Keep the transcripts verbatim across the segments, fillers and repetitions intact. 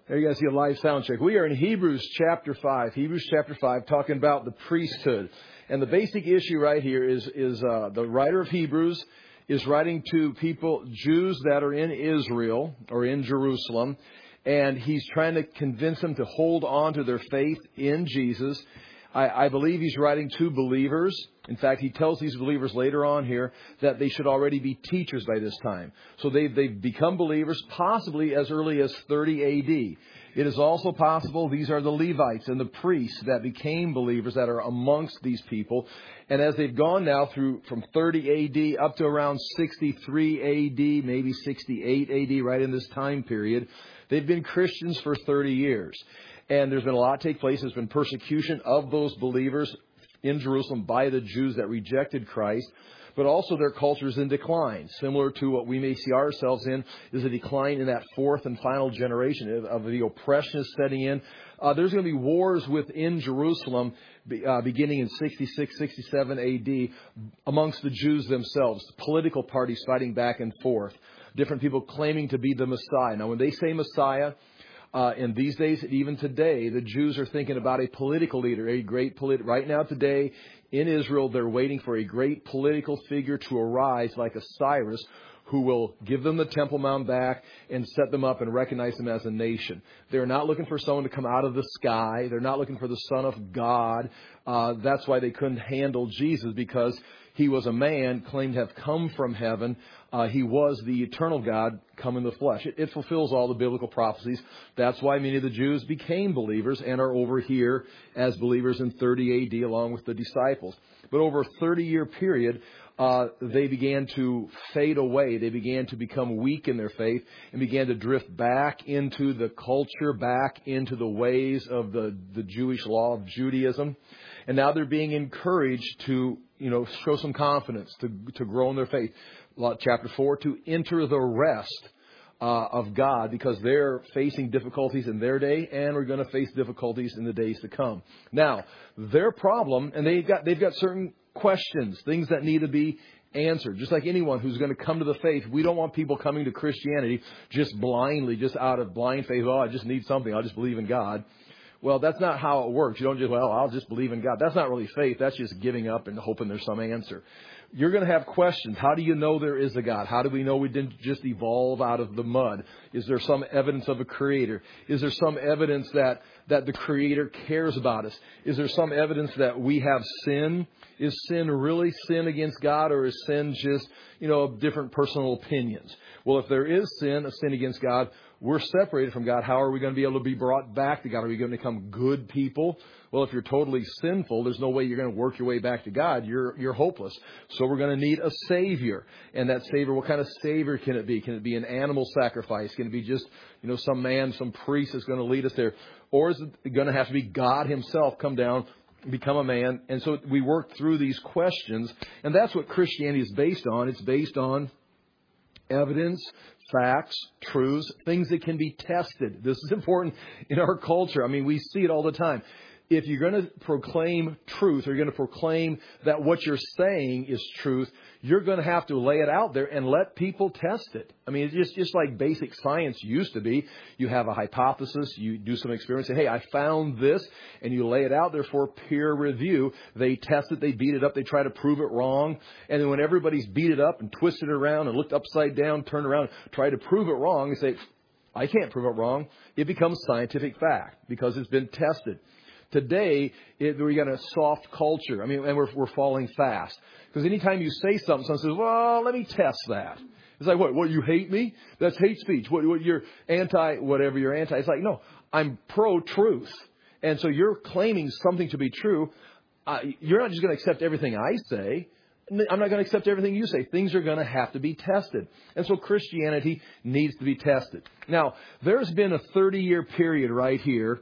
There you guys see a live sound check. We are in Hebrews chapter five. Hebrews chapter five, talking about the priesthood. And the basic issue right here is, is uh, the writer of Hebrews is writing to people, Jews that are in Israel or in Jerusalem. And he's trying to convince them to hold on to their faith in Jesus. I, I believe he's writing to believers. In fact, he tells these believers later on here that they should already be teachers by this time. So they've, they've become believers possibly as early as thirty A D. It is also possible these are the Levites and the priests that became believers that are amongst these people. And as they've gone now through from thirty A D up to around sixty-three A D, maybe sixty-eight A D, right in this time period, they've been Christians for thirty years. And there's been a lot take place. There's been persecution of those believers in Jerusalem by the Jews that rejected Christ. But also their culture is in decline. Similar to what we may see ourselves in is a decline in that fourth and final generation of the oppression is setting in. Uh, there's going to be wars within Jerusalem uh, beginning in sixty-six, sixty-seven A D amongst the Jews themselves. Political parties fighting back and forth. Different people claiming to be the Messiah. Now, when they say Messiah, Uh, in these days, even today, the Jews are thinking about a political leader, a great polit. Right now, today, in Israel, they're waiting for a great political figure to arise like a Cyrus who will give them the Temple Mount back and set them up and recognize them as a nation. They're not looking for someone to come out of the sky. They're not looking for the Son of God. Uh, that's why they couldn't handle Jesus, because he was a man, claimed to have come from heaven. Uh, he was the eternal God come in the flesh. It, it fulfills all the biblical prophecies. That's why many of the Jews became believers and are over here as believers in thirty A D along with the disciples. But over a thirty-year period, uh, they began to fade away. They began to become weak in their faith and began to drift back into the culture, back into the ways of the, the Jewish law of Judaism. And now they're being encouraged to, you know, show some confidence, to, to grow in their faith. Chapter four, to enter the rest uh, of God, because they're facing difficulties in their day and we're going to face difficulties in the days to come. Now, their problem, and they've got, they've got certain questions, things that need to be answered. Just like anyone who's going to come to the faith, we don't want people coming to Christianity just blindly, just out of blind faith. Oh, I just need something. I'll just believe in God. Well, that's not how it works. You don't just, well, I'll just believe in God. That's not really faith. That's just giving up and hoping there's some answer. You're going to have questions. How do you know there is a God? How do we know we didn't just evolve out of the mud? Is there some evidence of a creator? Is there some evidence that, that the creator cares about us? Is there some evidence that we have sin? Is sin really sin against God, or is sin just, you know, different personal opinions? Well, if there is sin, a sin against God, we're separated from God. How are we going to be able to be brought back to God? Are we going to become good people? Well, if you're totally sinful, there's no way you're going to work your way back to God. You're you're hopeless. So we're going to need a Savior. And that Savior, what kind of Savior can it be? Can it be an animal sacrifice? Can it be just, you know, some man, some priest is going to lead us there? Or is it going to have to be God himself come down, become a man? And so we work through these questions. And that's what Christianity is based on. It's based on evidence, facts, truths, things that can be tested. This is important in our culture. I mean, we see it all the time. If you're going to proclaim truth, or you're going to proclaim that what you're saying is truth, you're going to have to lay it out there and let people test it. I mean, it's just, just like basic science used to be. You have a hypothesis, you do some experiments, say, hey, I found this, and you lay it out there for peer review. They test it, they beat it up, they try to prove it wrong. And then when everybody's beat it up and twisted it around and looked upside down, turned around, try to prove it wrong, and say, I can't prove it wrong. It becomes scientific fact because it's been tested. Today, it, we got a soft culture. I mean, and we're, we're falling fast. Because anytime you say something, someone says, well, let me test that. It's like, what, what, you hate me? That's hate speech. What, what, you're anti, whatever you're anti. It's like, no, I'm pro-truth. And so you're claiming something to be true. Uh, you're not just going to accept everything I say. I'm not going to accept everything you say. Things are going to have to be tested. And so Christianity needs to be tested. Now, there's been a thirty-year period right here,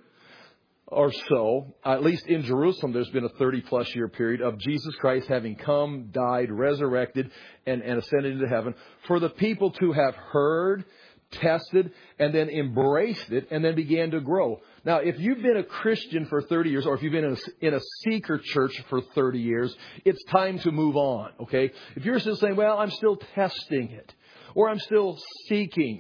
or so, at least in Jerusalem, there's been a thirty-plus year period of Jesus Christ having come, died, resurrected, and, and ascended into heaven, for the people to have heard, tested, and then embraced it, and then began to grow. Now, if you've been a Christian for thirty years, or if you've been in a, in a seeker church for thirty years, it's time to move on, okay? If you're still saying, well, I'm still testing it, or I'm still seeking,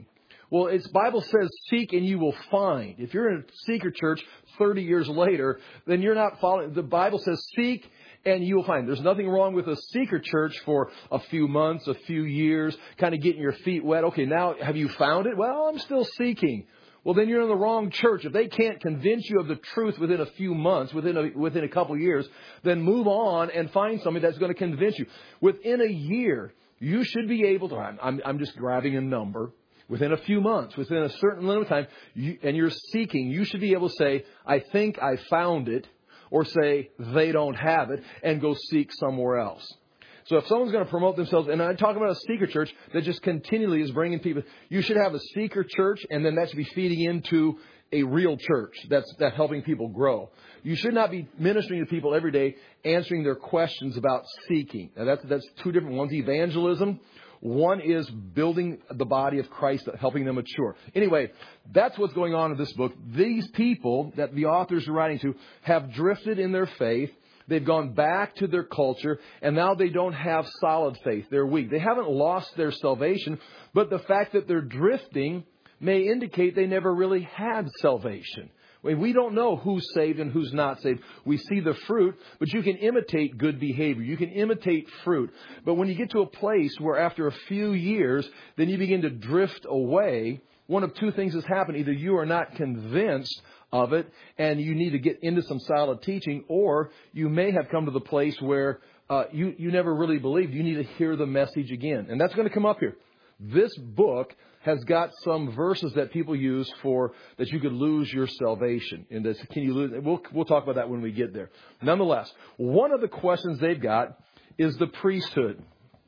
Well, it's Bible says, seek and you will find. If you're in a seeker church thirty years later, then you're not following. The Bible says, seek and you will find. There's nothing wrong with a seeker church for a few months, a few years, kind of getting your feet wet. Okay, now have you found it? Well, I'm still seeking. Well, then you're in the wrong church. If they can't convince you of the truth within a few months, within a, within a couple of years, then move on and find somebody that's going to convince you. Within a year, you should be able to, I'm, I'm just grabbing a number, within a few months, within a certain limit of time, you, and you're seeking, you should be able to say, I think I found it, or say, they don't have it, and go seek somewhere else. So if someone's going to promote themselves, and I'm talking about a seeker church that just continually is bringing people, you should have a seeker church, and then that should be feeding into a real church that's, that's helping people grow. You should not be ministering to people every day, answering their questions about seeking. Now that's, that's two different ones. Evangelism. One is building the body of Christ, helping them mature. Anyway, that's what's going on in this book. These people that the authors are writing to have drifted in their faith. They've gone back to their culture, and now they don't have solid faith. They're weak. They haven't lost their salvation, but the fact that they're drifting may indicate they never really had salvation. We don't know who's saved and who's not saved. We see the fruit, but you can imitate good behavior. You can imitate fruit. But when you get to a place where after a few years, then you begin to drift away, one of two things has happened. Either you are not convinced of it and you need to get into some solid teaching, or you may have come to the place where uh, you, you never really believed. You need to hear the message again. And that's going to come up here. This book has got some verses that people use for that you could lose your salvation. And this, can you lose? We'll we'll talk about that when we get there. Nonetheless, one of the questions they've got is the priesthood.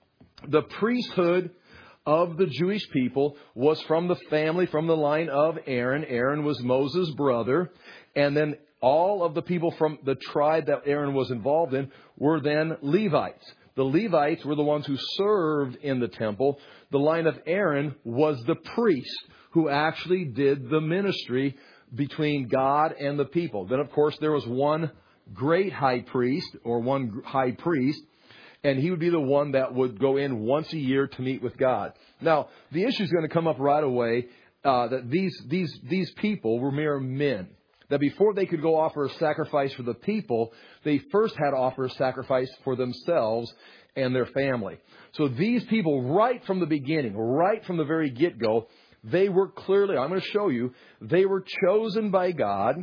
The priesthood of the Jewish people was from the family, from the line of Aaron. Aaron was Moses' brother, and then all of the people from the tribe that Aaron was involved in were then Levites. The Levites were the ones who served in the temple. The line of Aaron was the priest who actually did the ministry between God and the people. Then, of course, there was one great high priest or one high priest, and he would be the one that would go in once a year to meet with God. Now, the issue is going to come up right away uh, that these these these people were mere men. That before they could go offer a sacrifice for the people, they first had to offer a sacrifice for themselves and their family. So these people, right from the beginning, right from the very get-go, they were clearly, I'm going to show you, they were chosen by God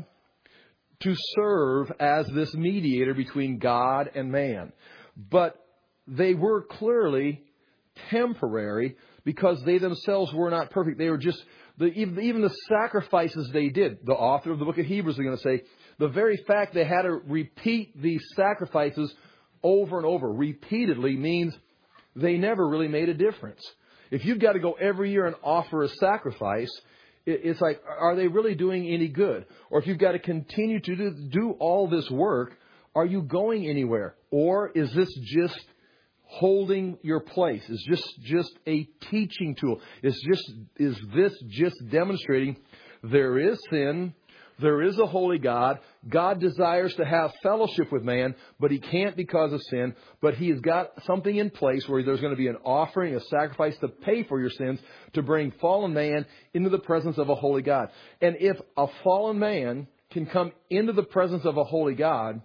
to serve as this mediator between God and man. But they were clearly temporary because they themselves were not perfect. They were just, the, even, even the sacrifices they did, the author of the book of Hebrews is going to say, the very fact they had to repeat these sacrifices over and over, repeatedly, means they never really made a difference. If you've got to go every year and offer a sacrifice, it's like, are they really doing any good? Or if you've got to continue to do, do all this work, are you going anywhere? Or is this just holding your place? Is just just a teaching tool? Is just is this just demonstrating there is sin, there is a holy God. God desires to have fellowship with man, but he can't because of sin. But he has got something in place where there's going to be an offering, a sacrifice to pay for your sins, to bring fallen man into the presence of a holy God. And if a fallen man can come into the presence of a holy God,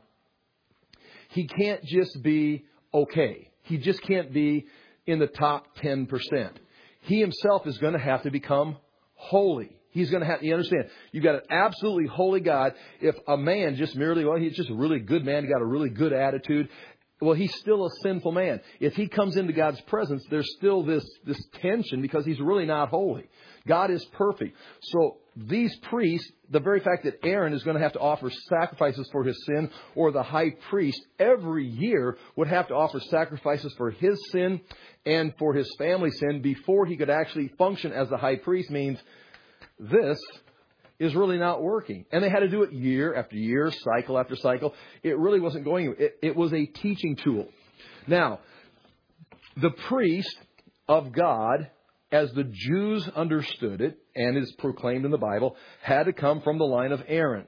he can't just be okay. He just can't be in the top ten percent. He himself is going to have to become holy. He's going to have, you understand, you've got an absolutely holy God. If a man just merely, well, he's just a really good man, he got a really good attitude, well, he's still a sinful man. If he comes into God's presence, there's still this, this tension because he's really not holy. God is perfect. So these priests, the very fact that Aaron is going to have to offer sacrifices for his sin, or the high priest every year would have to offer sacrifices for his sin and for his family's sin before he could actually function as the high priest, means this is really not working. And they had to do it year after year, cycle after cycle. It really wasn't going. It, it was a teaching tool. Now, the priest of God, as the Jews understood it, and is proclaimed in the Bible, had to come from the line of Aaron.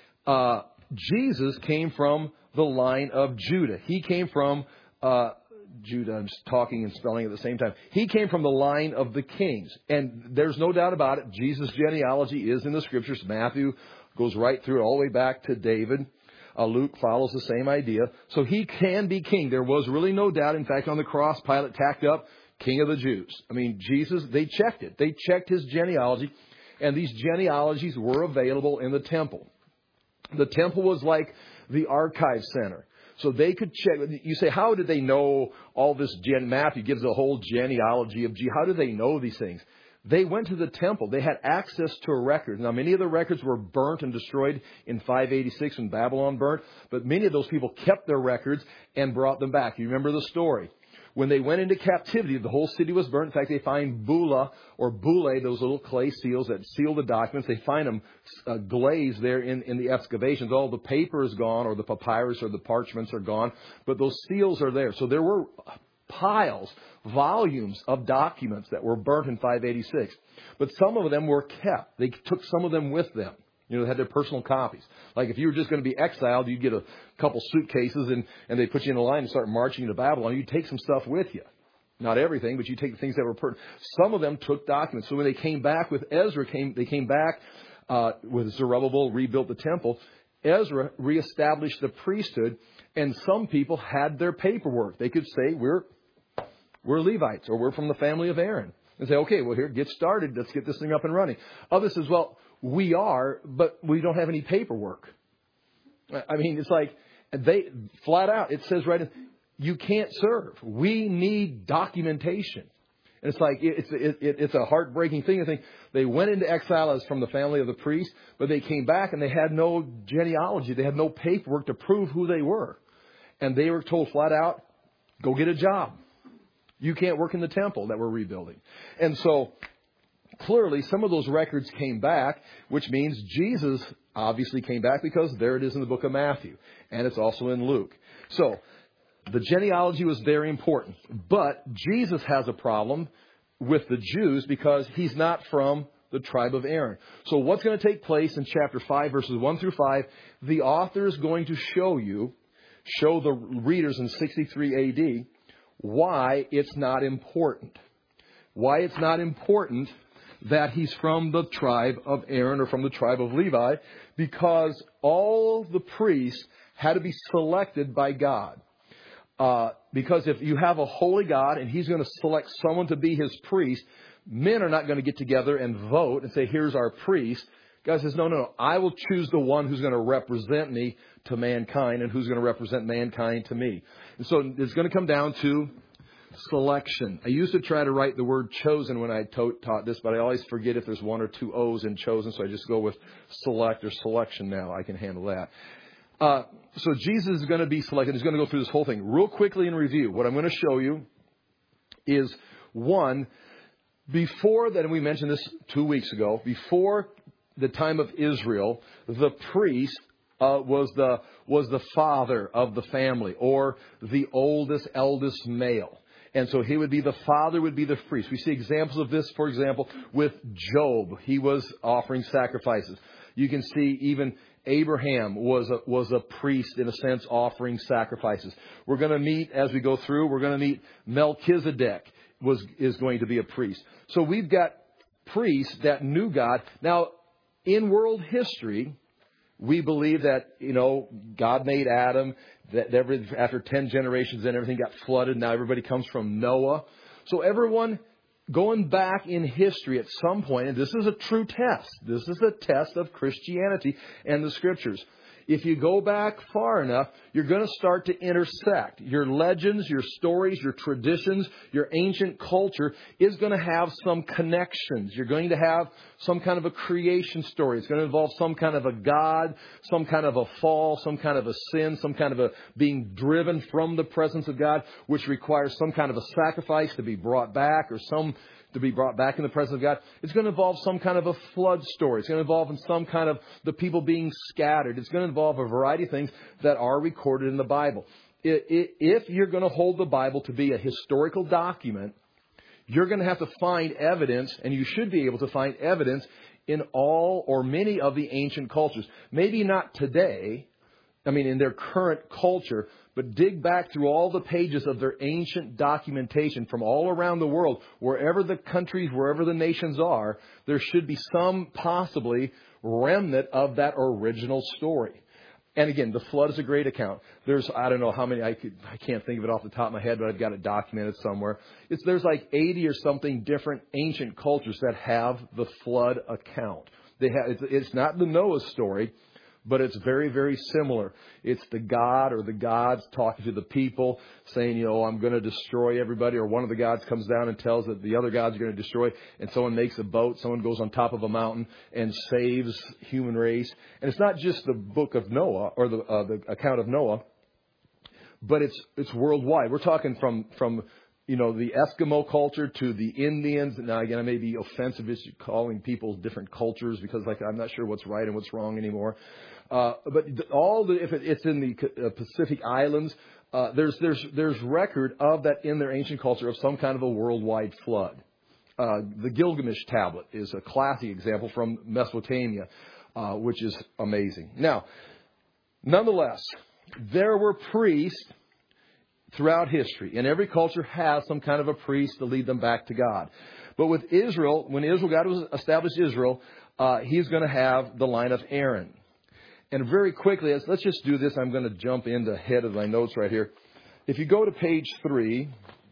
Uh, Jesus came from the line of Judah. He came from uh, Judah. I'm talking and spelling at the same time. He came from the line of the kings. And there's no doubt about it. Jesus' genealogy is in the Scriptures. Matthew goes right through it all the way back to David. Uh, Luke follows the same idea. So he can be king. There was really no doubt. In fact, on the cross, Pilate tacked up King of the Jews. I mean, Jesus, they checked it. They checked his genealogy. And these genealogies were available in the temple. The temple was like the archive center. So they could check. You say, how did they know all this? Gen- Matthew gives a whole genealogy of G. How do they know these things? They went to the temple. They had access to a record. Now, many of the records were burnt and destroyed in five eighty-six when Babylon burnt. But many of those people kept their records and brought them back. You remember the story. When they went into captivity, the whole city was burnt. In fact, they find bula or boule, those little clay seals that seal the documents. They find them uh, glazed there in, in the excavations. All the paper is gone, or the papyrus or the parchments are gone, but those seals are there. So there were piles, volumes of documents that were burnt in five eighty-six. But some of them were kept. They took some of them with them. You know, they had their personal copies. Like if you were just going to be exiled, you'd get a couple suitcases and, and they'd put you in a line and start marching to Babylon. You'd take some stuff with you. Not everything, but you take the things that were pertinent. Some of them took documents. So when they came back with Ezra, came they came back uh, with Zerubbabel, rebuilt the temple. Ezra reestablished the priesthood, and some people had their paperwork. They could say, we're we're Levites, or we're from the family of Aaron. And say, okay, well, here, get started. Let's get this thing up and running. Others says, well, we are, but we don't have any paperwork. I mean, it's like they flat out, it says right in, you can't serve. We need documentation. And it's like, it's, it, it, it's a heartbreaking thing. I think they went into exile as from the family of the priest, but they came back and they had no genealogy. They had no paperwork to prove who they were. And they were told flat out, go get a job. You can't work in the temple that we're rebuilding. And so clearly some of those records came back, which means Jesus obviously came back, because there it is in the book of Matthew. And it's also in Luke. So the genealogy was very important. But Jesus has a problem with the Jews because he's not from the tribe of Aaron. So what's going to take place in chapter five, verses one through five, the author is going to show you, show the readers in sixty-three A D, why it's not important. Why it's not important that he's from the tribe of Aaron or from the tribe of Levi, because all the priests had to be selected by God. Uh, because if you have a holy God and he's going to select someone to be his priest, men are not going to get together and vote and say, here's our priest. God says, no, no, no, I will choose the one who's going to represent me to mankind and who's going to represent mankind to me. And so it's going to come down to selection. I used to try to write the word chosen when I to- taught this, but I always forget if there's one or two O's in chosen, so I just go with select or selection now. I can handle that. Uh, so Jesus is going to be selected. He's going to go through this whole thing. Real quickly in review, what I'm going to show you is, one, before that, and we mentioned this two weeks ago, before the time of Israel, the priest uh, was the was the father of the family, or the oldest, eldest male. And so he would be, the father would be the priest. We see examples of this, for example, with Job. He was offering sacrifices. You can see even Abraham was a, was a priest, in a sense, offering sacrifices. We're going to meet, as we go through, we're going to meet Melchizedek was is going to be a priest. So we've got priests that knew God. Now, in world history, we believe that, you know, God made Adam, that every, after ten generations, then everything got flooded. Now everybody comes from Noah. So everyone going back in history at some point, and this is a true test. This is a test of Christianity and the Scriptures. If you go back far enough, you're going to start to intersect. Your legends, your stories, your traditions, your ancient culture is going to have some connections. You're going to have some kind of a creation story. It's going to involve some kind of a God, some kind of a fall, some kind of a sin, some kind of a being driven from the presence of God, which requires some kind of a sacrifice to be brought back, or some to be brought back in the presence of God. It's going to involve some kind of a flood story. It's going to involve in some kind of the people being scattered. It's going to involve a variety of things that are recorded in the Bible. If you're going to hold the Bible to be a historical document, you're going to have to find evidence, and you should be able to find evidence in all or many of the ancient cultures. Maybe not today, I mean, in their current culture, But dig back through all the pages of their ancient documentation from all around the world, wherever the countries, wherever the nations are, there should be some possibly remnant of that original story. And again, the flood is a great account. There's, I don't know how many, I could, I can't think of it off the top of my head, but I've got it documented somewhere. It's, there's like eighty or something different ancient cultures that have the flood account. They have, it's, it's not the Noah story, but it's very, very similar. It's the God or the gods talking to the people saying, you know, I'm going to destroy everybody. Or one of the gods comes down and tells that the other gods are going to destroy. And someone makes a boat. Someone goes on top of a mountain and saves human race. And it's not just the book of Noah or the, uh, the account of Noah, but it's it's worldwide. We're talking from from you know, the Eskimo culture to the Indians. Now, again, I may be offensive as calling people different cultures because, like, I'm not sure what's right and what's wrong anymore. Uh, but all the, if it, it's in the uh, Pacific Islands, uh, there's there's there's record of that in their ancient culture of some kind of a worldwide flood. Uh, the Gilgamesh tablet is a classic example from Mesopotamia, uh, which is amazing. Now, nonetheless, there were priests throughout history, and every culture has some kind of a priest to lead them back to God. But with Israel, when Israel, God was established Israel, uh, He's going to have the line of Aaron. And very quickly, let's just do this. I'm going to jump into the head of my notes right here. If you go to page three,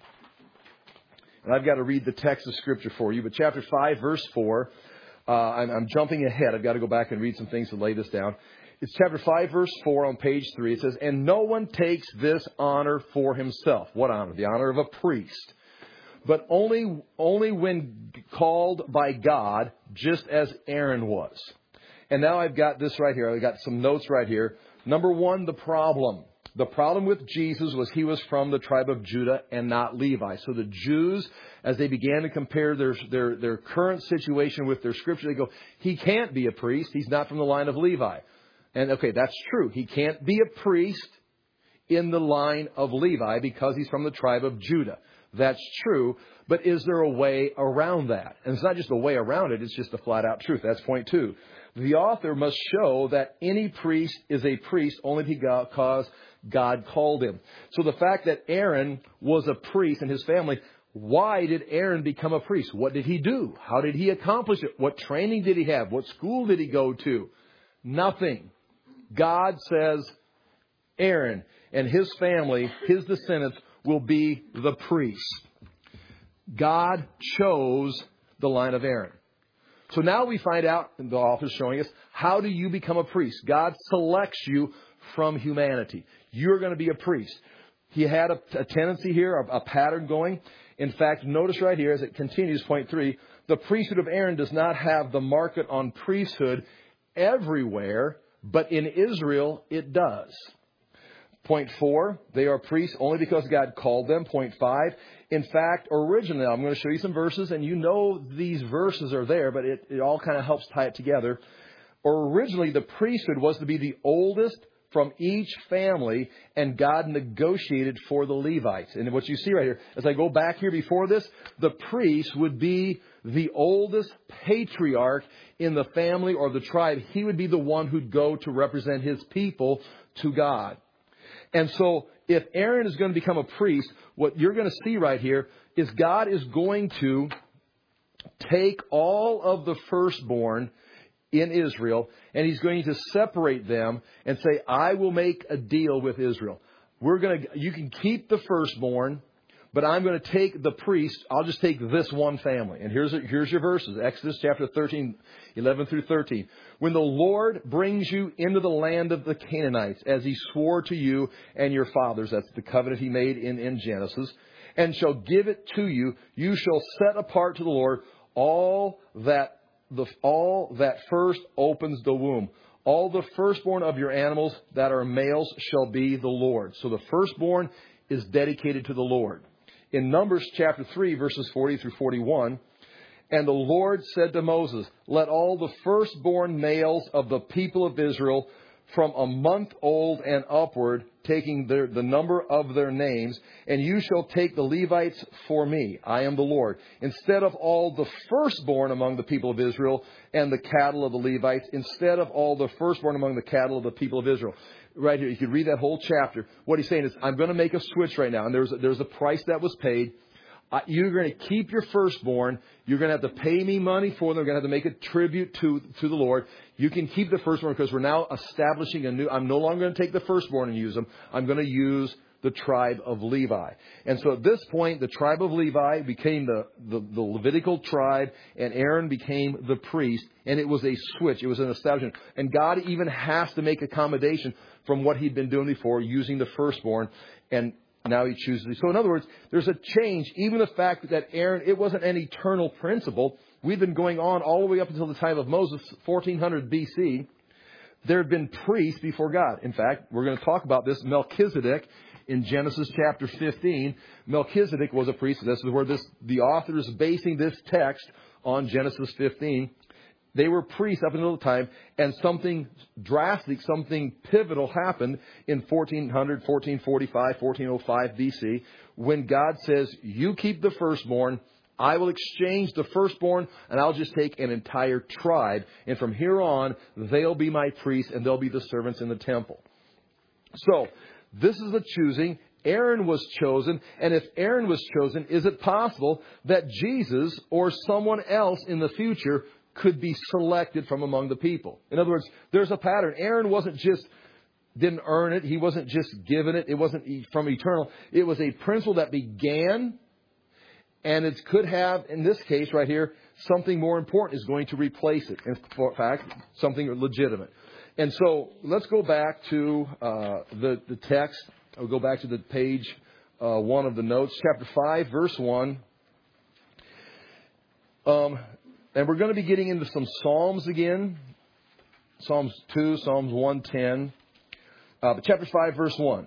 and I've got to read the text of Scripture for you, but chapter five, verse four, uh, I'm, I'm jumping ahead. I've got to go back and read some things to lay this down. It's chapter five, verse four on page three. It says, and no one takes this honor for himself. What honor? The honor of a priest. But only, only when called by God, just as Aaron was. And now I've got this right here. I've got some notes right here. Number one, the problem. The problem with Jesus was He was from the tribe of Judah and not Levi. So the Jews, as they began to compare their, their, their current situation with their scripture, they go, He can't be a priest. He's not from the line of Levi. And okay, that's true. He can't be a priest in the line of Levi because He's from the tribe of Judah. That's true. But is there a way around that? And it's not just a way around it. It's just a flat out truth. That's point two. The author must show that any priest is a priest only because God called him. So the fact that Aaron was a priest and his family, why did Aaron become a priest? What did he do? How did he accomplish it? What training did he have? What school did he go to? Nothing. God says Aaron and his family, his descendants, will be the priests. God chose the line of Aaron. So now we find out, and the author's showing us, how do you become a priest? God selects you from humanity. You're going to be a priest. He had a, a tendency here, a, a pattern going. In fact, notice right here as it continues, point three, the priesthood of Aaron does not have the market on priesthood everywhere, but in Israel it does. Point four, they are priests only because God called them. Point five, in fact, originally, I'm going to show you some verses, and you know these verses are there, but it, it all kind of helps tie it together. Originally, the priesthood was to be the oldest from each family, and God negotiated for the Levites. And what you see right here, as I go back here before this, the priest would be the oldest patriarch in the family or the tribe. He would be the one who'd go to represent his people to God. And so if Aaron is going to become a priest, what you're going to see right here is God is going to take all of the firstborn in Israel, and He's going to separate them and say, I will make a deal with Israel. We're going to, you can keep the firstborn, but I'm going to take the priest. I'll just take this one family. And here's, here's your verses. Exodus chapter thirteen, eleven through thirteen. When the Lord brings you into the land of the Canaanites, as He swore to you and your fathers, that's the covenant He made in, in Genesis, and shall give it to you, you shall set apart to the Lord all that the, all that first opens the womb. All the firstborn of your animals that are males shall be the Lord. So the firstborn is dedicated to the Lord. In Numbers chapter three, verses forty through forty-one, and the Lord said to Moses, let all the firstborn males of the people of Israel from a month old and upward, taking their, the number of their names, and you shall take the Levites for me. I am the Lord. Instead of all the firstborn among the people of Israel and the cattle of the Levites, instead of all the firstborn among the cattle of the people of Israel. Right here, you can read that whole chapter. What he's saying is, I'm going to make a switch right now, and there's, there's a price that was paid. Uh, you're going to keep your firstborn. You're going to have to pay me money for them. You're going to have to make a tribute to, to the Lord. You can keep the firstborn because we're now establishing a new... I'm no longer going to take the firstborn and use them. I'm going to use the tribe of Levi. And so at this point, the tribe of Levi became the, the, the Levitical tribe, and Aaron became the priest. And it was a switch. It was an establishment. And God even has to make accommodation from what he'd been doing before, using the firstborn. And now he chooses. So in other words, there's a change. Even the fact that Aaron, it wasn't an eternal principle. We've been going on all the way up until the time of Moses, fourteen hundred B C. There have been priests before God. In fact, we're going to talk about this. Melchizedek in Genesis chapter fifteen. Melchizedek was a priest. This is where this, the author is basing this text on Genesis fifteen. They were priests up until the time, and something drastic, something pivotal happened in fourteen hundred, fourteen forty-five, fourteen oh five B C, when God says, you keep the firstborn, I will exchange the firstborn, and I'll just take an entire tribe, and from here on, they'll be my priests, and they'll be the servants in the temple. So, this is the choosing. Aaron was chosen, and if Aaron was chosen, is it possible that Jesus or someone else in the future could be selected from among the people? In other words, there's a pattern. Aaron wasn't just, didn't earn it. He wasn't just given it. It wasn't from eternal. It was a principle that began, and it could have, in this case right here, something more important is going to replace it. In fact, something legitimate. And so let's go back to uh, the, the text. I'll go back to the page uh, one of the notes, chapter five, verse one. Um, And we're going to be getting into some Psalms again. Psalms two, Psalms one ten. Uh, but chapter five, verse one.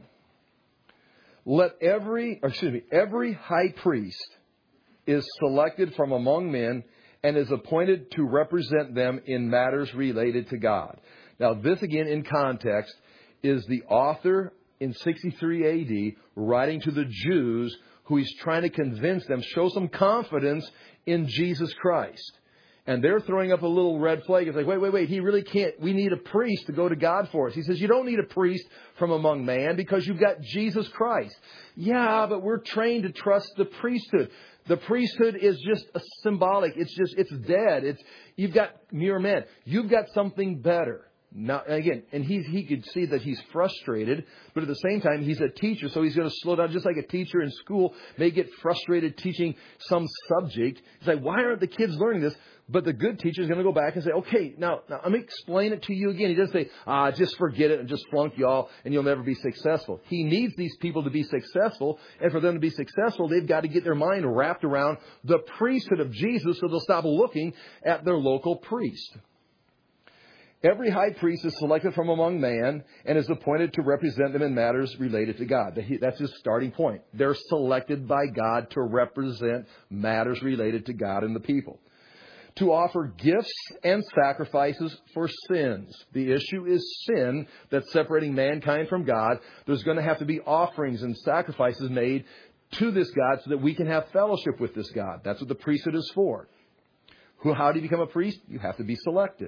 Let every, or excuse me, every high priest is selected from among men and is appointed to represent them in matters related to God. Now, this again in context is the author in sixty-three A D writing to the Jews who he's trying to convince them, show some confidence in Jesus Christ. And they're throwing up a little red flag. It's like, wait, wait, wait. He really can't. We need a priest to go to God for us. He says, you don't need a priest from among man because you've got Jesus Christ. Yeah, but we're trained to trust the priesthood. The priesthood is just a symbolic. It's just, it's dead. It's, you've got mere men. You've got something better. Now, again, and he, he could see that he's frustrated, but at the same time, he's a teacher, so he's going to slow down, just like a teacher in school may get frustrated teaching some subject. He's like, why aren't the kids learning this? But the good teacher is going to go back and say, okay, now, now let me explain it to you again. He doesn't say, ah, just forget it and just flunk y'all and you'll never be successful. He needs these people to be successful, and for them to be successful, they've got to get their mind wrapped around the priesthood of Jesus so they'll stop looking at their local priest. Every high priest is selected from among man and is appointed to represent them in matters related to God. That's his starting point. They're selected by God to represent matters related to God and the people. To offer gifts and sacrifices for sins. The issue is sin that's separating mankind from God. There's going to have to be offerings and sacrifices made to this God so that we can have fellowship with this God. That's what the priesthood is for. Who, how do you become a priest? You have to be selected.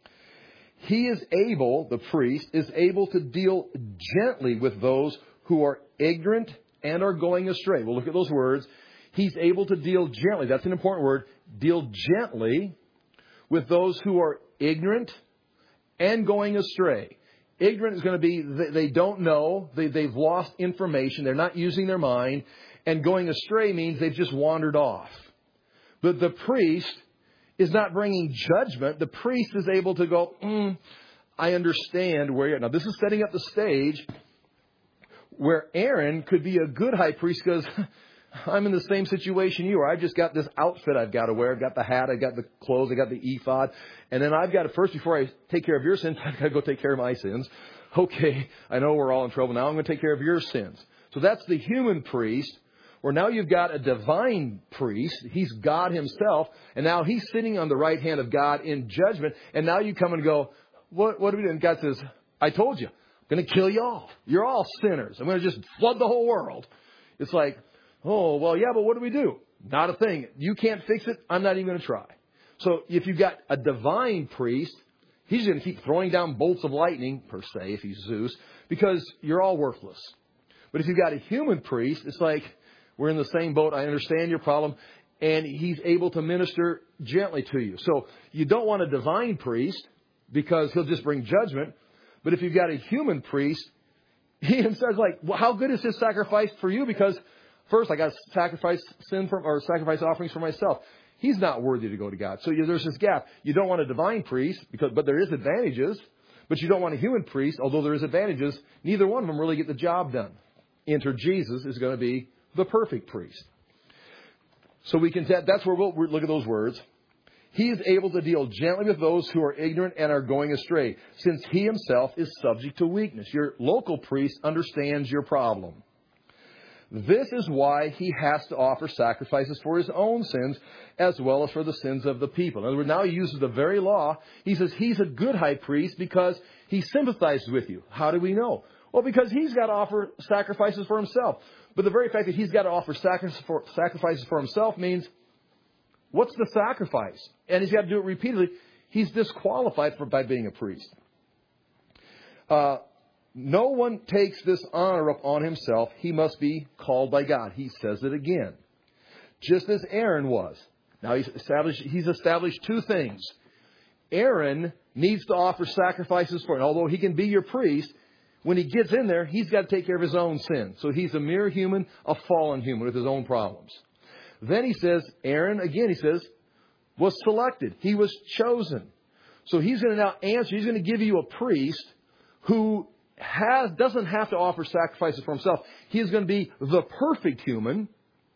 He is able, the priest, is able to deal gently with those who are ignorant and are going astray. We'll look at those words. He's able to deal gently. That's an important word. Deal gently with those who are ignorant and going astray. Ignorant is going to be they, they don't know. They, they've lost information. They're not using their mind. And going astray means they've just wandered off. But the priest is not bringing judgment. The priest is able to go, mm, I understand where you're at. Now, this is setting up the stage where Aaron could be a good high priest because I'm in the same situation you are. I've just got this outfit I've got to wear. I've got the hat. I've got the clothes. I've got the ephod. And then I've got to, first, before I take care of your sins, I've got to go take care of my sins. Okay, I know we're all in trouble. Now I'm going to take care of your sins. So that's the human priest. Or now you've got a divine priest. He's God himself. And now he's sitting on the right hand of God in judgment. And now you come and go, what, what do we do? And God says, I told you, I'm going to kill you all. You're all sinners. I'm going to just flood the whole world. It's like, oh, well, yeah, but what do we do? Not a thing. You can't fix it. I'm not even going to try. So if you've got a divine priest, he's going to keep throwing down bolts of lightning, per se, if he's Zeus, because you're all worthless. But if you've got a human priest, it's like, we're in the same boat. I understand your problem. And he's able to minister gently to you. So you don't want a divine priest because he'll just bring judgment. But if you've got a human priest, he himself is like, well, how good is his sacrifice for you? Because first I got to sacrifice sin for, or sacrifice offerings for myself. He's not worthy to go to God. So there's this gap. You don't want a divine priest, because, but there is advantages. But you don't want a human priest, although there is advantages. Neither one of them really get the job done. Enter Jesus is going to be the perfect priest. So we can, that's where we'll look at those words. He is able to deal gently with those who are ignorant and are going astray, since he himself is subject to weakness. Your local priest understands your problem. This is why he has to offer sacrifices for his own sins as well as for the sins of the people. In other words, now he uses the very law. He says he's a good high priest because he sympathizes with you. How do we know? Well, because he's got to offer sacrifices for himself. But the very fact that he's got to offer sacrifices for himself means, what's the sacrifice? And he's got to do it repeatedly. He's disqualified for, by being a priest. Uh, no one takes this honor upon himself. He must be called by God. He says it again. Just as Aaron was. Now he's established, he's established two things. Aaron needs to offer sacrifices for him. Although he can be your priest, when he gets in there, he's got to take care of his own sin. So he's a mere human, a fallen human with his own problems. Then he says, Aaron, again, he says, was selected. He was chosen. So he's going to now answer. He's going to give you a priest who has doesn't have to offer sacrifices for himself. He is going to be the perfect human.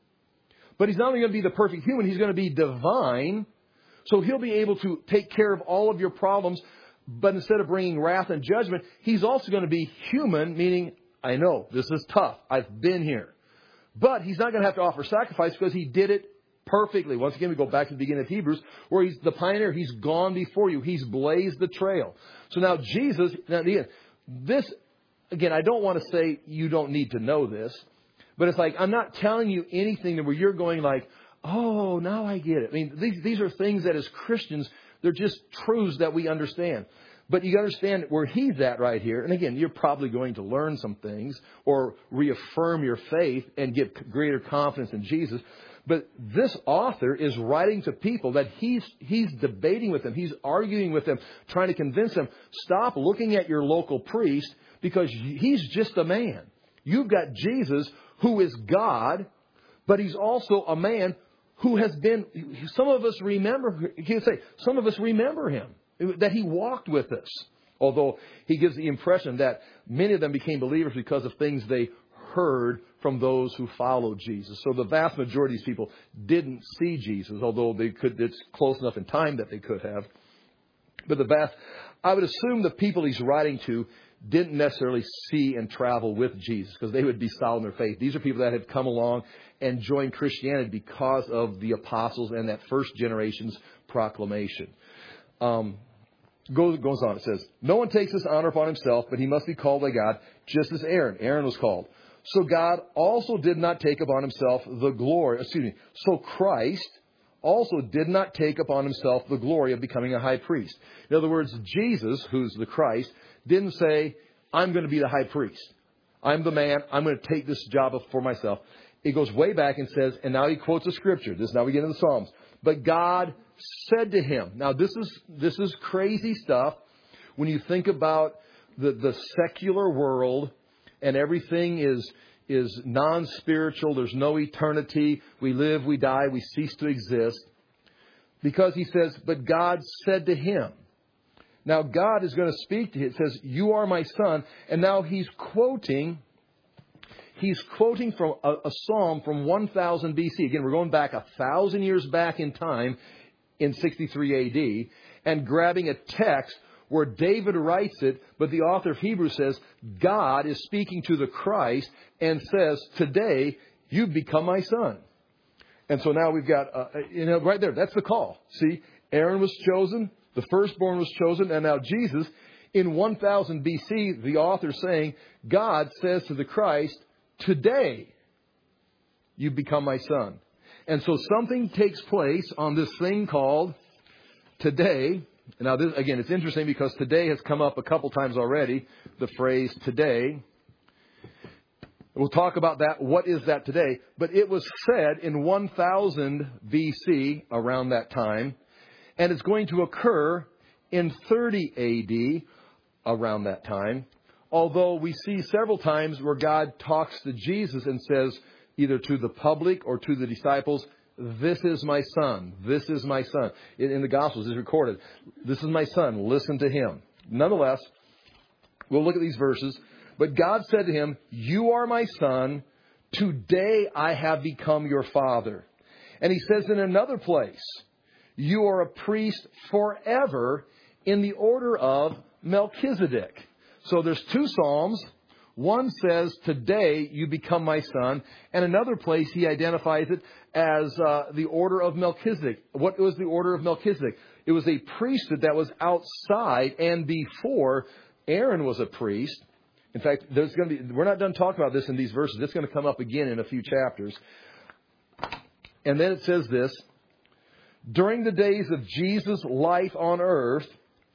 But he's not only going to be the perfect human, he's going to be divine. So he'll be able to take care of all of your problems. But instead of bringing wrath and judgment, he's also going to be human, meaning, I know, this is tough. I've been here. But he's not going to have to offer sacrifice because he did it perfectly. Once again, we go back to the beginning of Hebrews, where he's the pioneer. He's gone before you. He's blazed the trail. So now Jesus, now again, this, again, I don't want to say you don't need to know this, but it's like, I'm not telling you anything where you're going like, oh, now I get it. I mean, these, these are things that as Christians, they're just truths that we understand. But you understand where he's at right here. And again, you're probably going to learn some things or reaffirm your faith and get greater confidence in Jesus. But this author is writing to people that he's he's debating with them. He's arguing with them, trying to convince them, stop looking at your local priest because he's just a man. You've got Jesus, who is God, but he's also a man who has been, some of us remember, you can say, some of us remember him, that he walked with us. Although he gives the impression that many of them became believers because of things they heard from those who followed Jesus. So the vast majority of these people didn't see Jesus, although they could, it's close enough in time that they could have. But the vast, I would assume the people he's writing to didn't necessarily see and travel with Jesus because they would be solid in their faith. These are people that had come along and joined Christianity because of the apostles and that first generation's proclamation. Um, goes, goes on. It says, no one takes this honor upon himself, but he must be called by God, just as Aaron. Aaron was called. So God also did not take upon himself the glory, excuse me, so Christ also did not take upon himself the glory of becoming a high priest. In other words, Jesus, who's the Christ, didn't say, I'm going to be the high priest. I'm the man. I'm going to take this job for myself. It goes way back and says, and now he quotes a scripture. This now we get into the Psalms. But God said to him. Now this is this is crazy stuff when you think about the, the secular world and everything is is non-spiritual. There's no eternity. We live, we die, we cease to exist. Because he says, but God said to him. Now God is going to speak to him. It says, you are my son. And now he's quoting, he's quoting from a, a psalm from one thousand B C. Again, we're going back a thousand years back in time in sixty-three A D and grabbing a text where David writes it, but the author of Hebrews says, God is speaking to the Christ and says, today you've become my son. And so now we've got, uh, you know, right there, that's the call. See, Aaron was chosen, the firstborn was chosen, and now Jesus In one thousand B C, the author's saying, God says to the Christ, today you become my son. And so something takes place on this thing called today. Now, this, again, it's interesting because today has come up a couple times already, the phrase today. We'll talk about that. What is that today? But it was said in one thousand B C, around that time, and it's going to occur in thirty A D, around that time. Although we see several times where God talks to Jesus and says, either to the public or to the disciples, this is my son. This is my son. In, in the Gospels, it's recorded. This is my son. Listen to him. Nonetheless, we'll look at these verses. But God said to him, you are my son. Today I have become your father. And he says in another place, you are a priest forever in the order of Melchizedek. So there's two Psalms. One says, today you become my son. And another place he identifies it as uh, the order of Melchizedek. What was the order of Melchizedek? It was a priesthood that was outside and before Aaron was a priest. In fact, there's going to be, we're not done talking about this in these verses. It's going to come up again in a few chapters. And then it says this, during the days of Jesus' life on earth,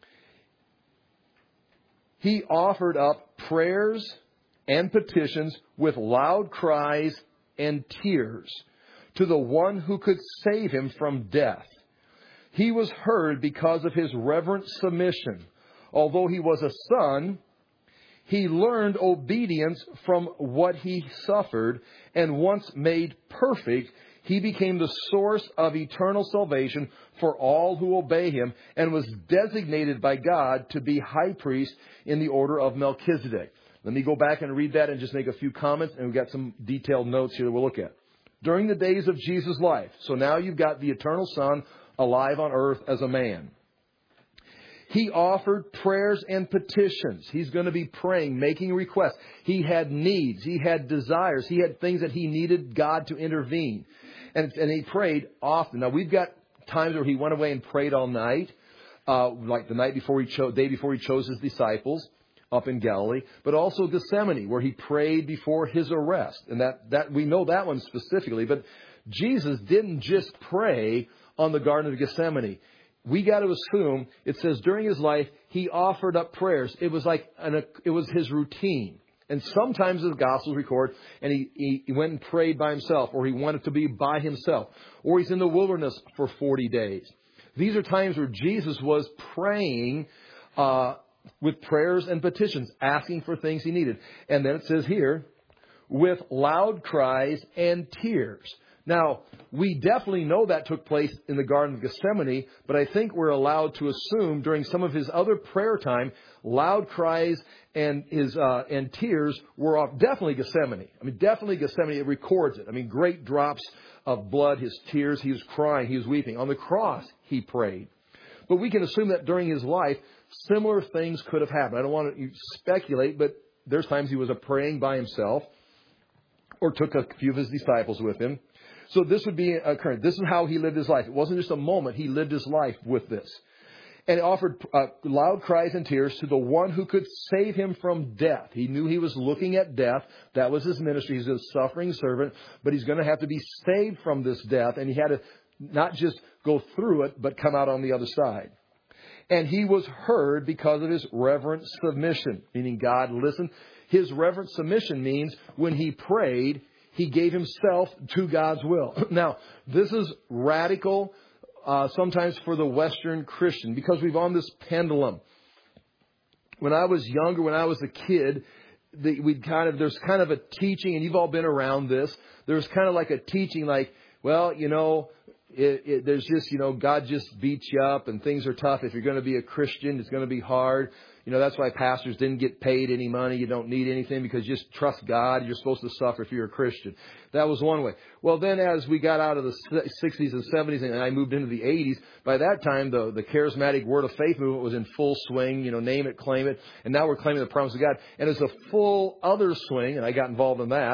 he offered up prayers and petitions with loud cries and tears to the one who could save him from death. He was heard because of his reverent submission. Although he was a son, he learned obedience from what he suffered, and once made perfect, he became the source of eternal salvation for all who obey him, and was designated by God to be high priest in the order of Melchizedek. Let me go back and read that and just make a few comments, and we've got some detailed notes here that we'll look at. During the days of Jesus' life. So now you've got the eternal Son alive on earth as a man. He offered prayers and petitions. He's going to be praying, making requests. He had needs. He had desires. He had things that he needed God to intervene. And, and he prayed often. Now, we've got times where he went away and prayed all night, uh, like the night before he chose, day before he chose his disciples up in Galilee, but also Gethsemane, where he prayed before his arrest. And that, that we know that one specifically. But Jesus didn't just pray on the Garden of Gethsemane. We got to assume, it says during his life, he offered up prayers. It was like, an, it was his routine. And sometimes the Gospels record, and he, he, he went and prayed by himself, or he wanted to be by himself, or he's in the wilderness for forty days. These are times where Jesus was praying uh, with prayers and petitions, asking for things he needed. And then it says here, with loud cries and tears. Now, we definitely know that took place in the Garden of Gethsemane, but I think we're allowed to assume during some of his other prayer time, loud cries and his uh, and tears were off. Definitely Gethsemane. I mean, definitely Gethsemane. It records it. I mean, great drops of blood, his tears. He was crying. He was weeping. On the cross, he prayed. But we can assume that during his life, similar things could have happened. I don't want to speculate, but there's times he was praying by himself or took a few of his disciples with him. So this would be occurring. This is how he lived his life. It wasn't just a moment. He lived his life with this. And he offered uh, loud cries and tears to the one who could save him from death. He knew he was looking at death. That was his ministry. He's a suffering servant, but he's going to have to be saved from this death. And he had to not just go through it, but come out on the other side. And he was heard because of his reverent submission, meaning God listened. His reverent submission means when he prayed, he gave himself to God's will. Now, this is radical uh, sometimes for the Western Christian because we've on this pendulum. When I was younger, when I was a kid, the, we'd kind of there's kind of a teaching, and you've all been around this. There's kind of like a teaching like, well, you know, it, it, there's just, you know, God just beats you up and things are tough. If you're going to be a Christian, it's going to be hard. You know, that's why pastors didn't get paid any money. You don't need anything because you just trust God. You're supposed to suffer if you're a Christian. That was one way. Well, then as we got out of the sixties and seventies and I moved into the eighties, by that time, the, the charismatic word of faith movement was in full swing. You know, name it, claim it. And now we're claiming the promise of God. And it's a full other swing, and I got involved in that,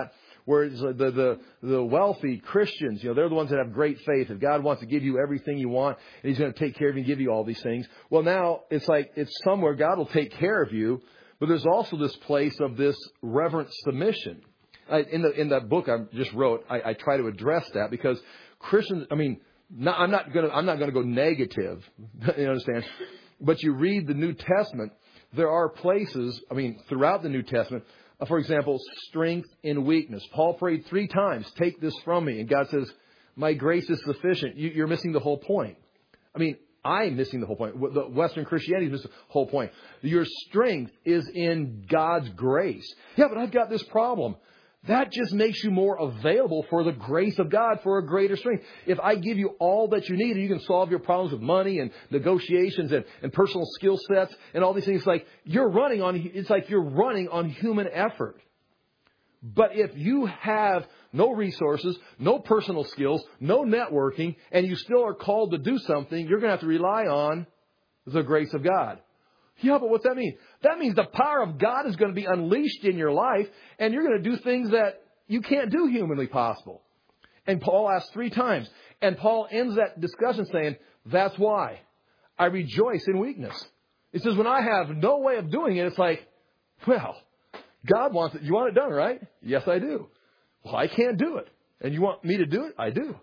Whereas the, the, the wealthy Christians, you know, they're the ones that have great faith. If God wants to give you everything you want and He's going to take care of you and give you all these things. Well, now it's like it's somewhere God will take care of you. But there's also this place of this reverent submission. I, in the in that book I just wrote, I, I try to address that because Christians, I mean, not, I'm not going to I'm not going to go negative, you understand? But you read the New Testament, there are places, I mean, throughout the New Testament, uh, for example, strength in weakness. Paul prayed three times, take this from me, and God says, my grace is sufficient. You, you're missing the whole point. I mean, I'm missing the whole point. The Western Christianity is missing the whole point. Your strength is in God's grace. Yeah, but I've got this problem. That just makes you more available for the grace of God for a greater strength. If I give you all that you need and you can solve your problems with money and negotiations and, and personal skill sets and all these things, it's like you're running on, it's like you're running on human effort. But if you have no resources, no personal skills, no networking, and you still are called to do something, you're going to have to rely on the grace of God. Yeah, but what's that mean? That means the power of God is going to be unleashed in your life, and you're going to do things that you can't do humanly possible. And Paul asks three times, and Paul ends that discussion saying, that's why I rejoice in weakness. He says, when I have no way of doing it, it's like, well, God wants it. You want it done, right? Yes, I do. Well, I can't do it. And you want me to do it? I do.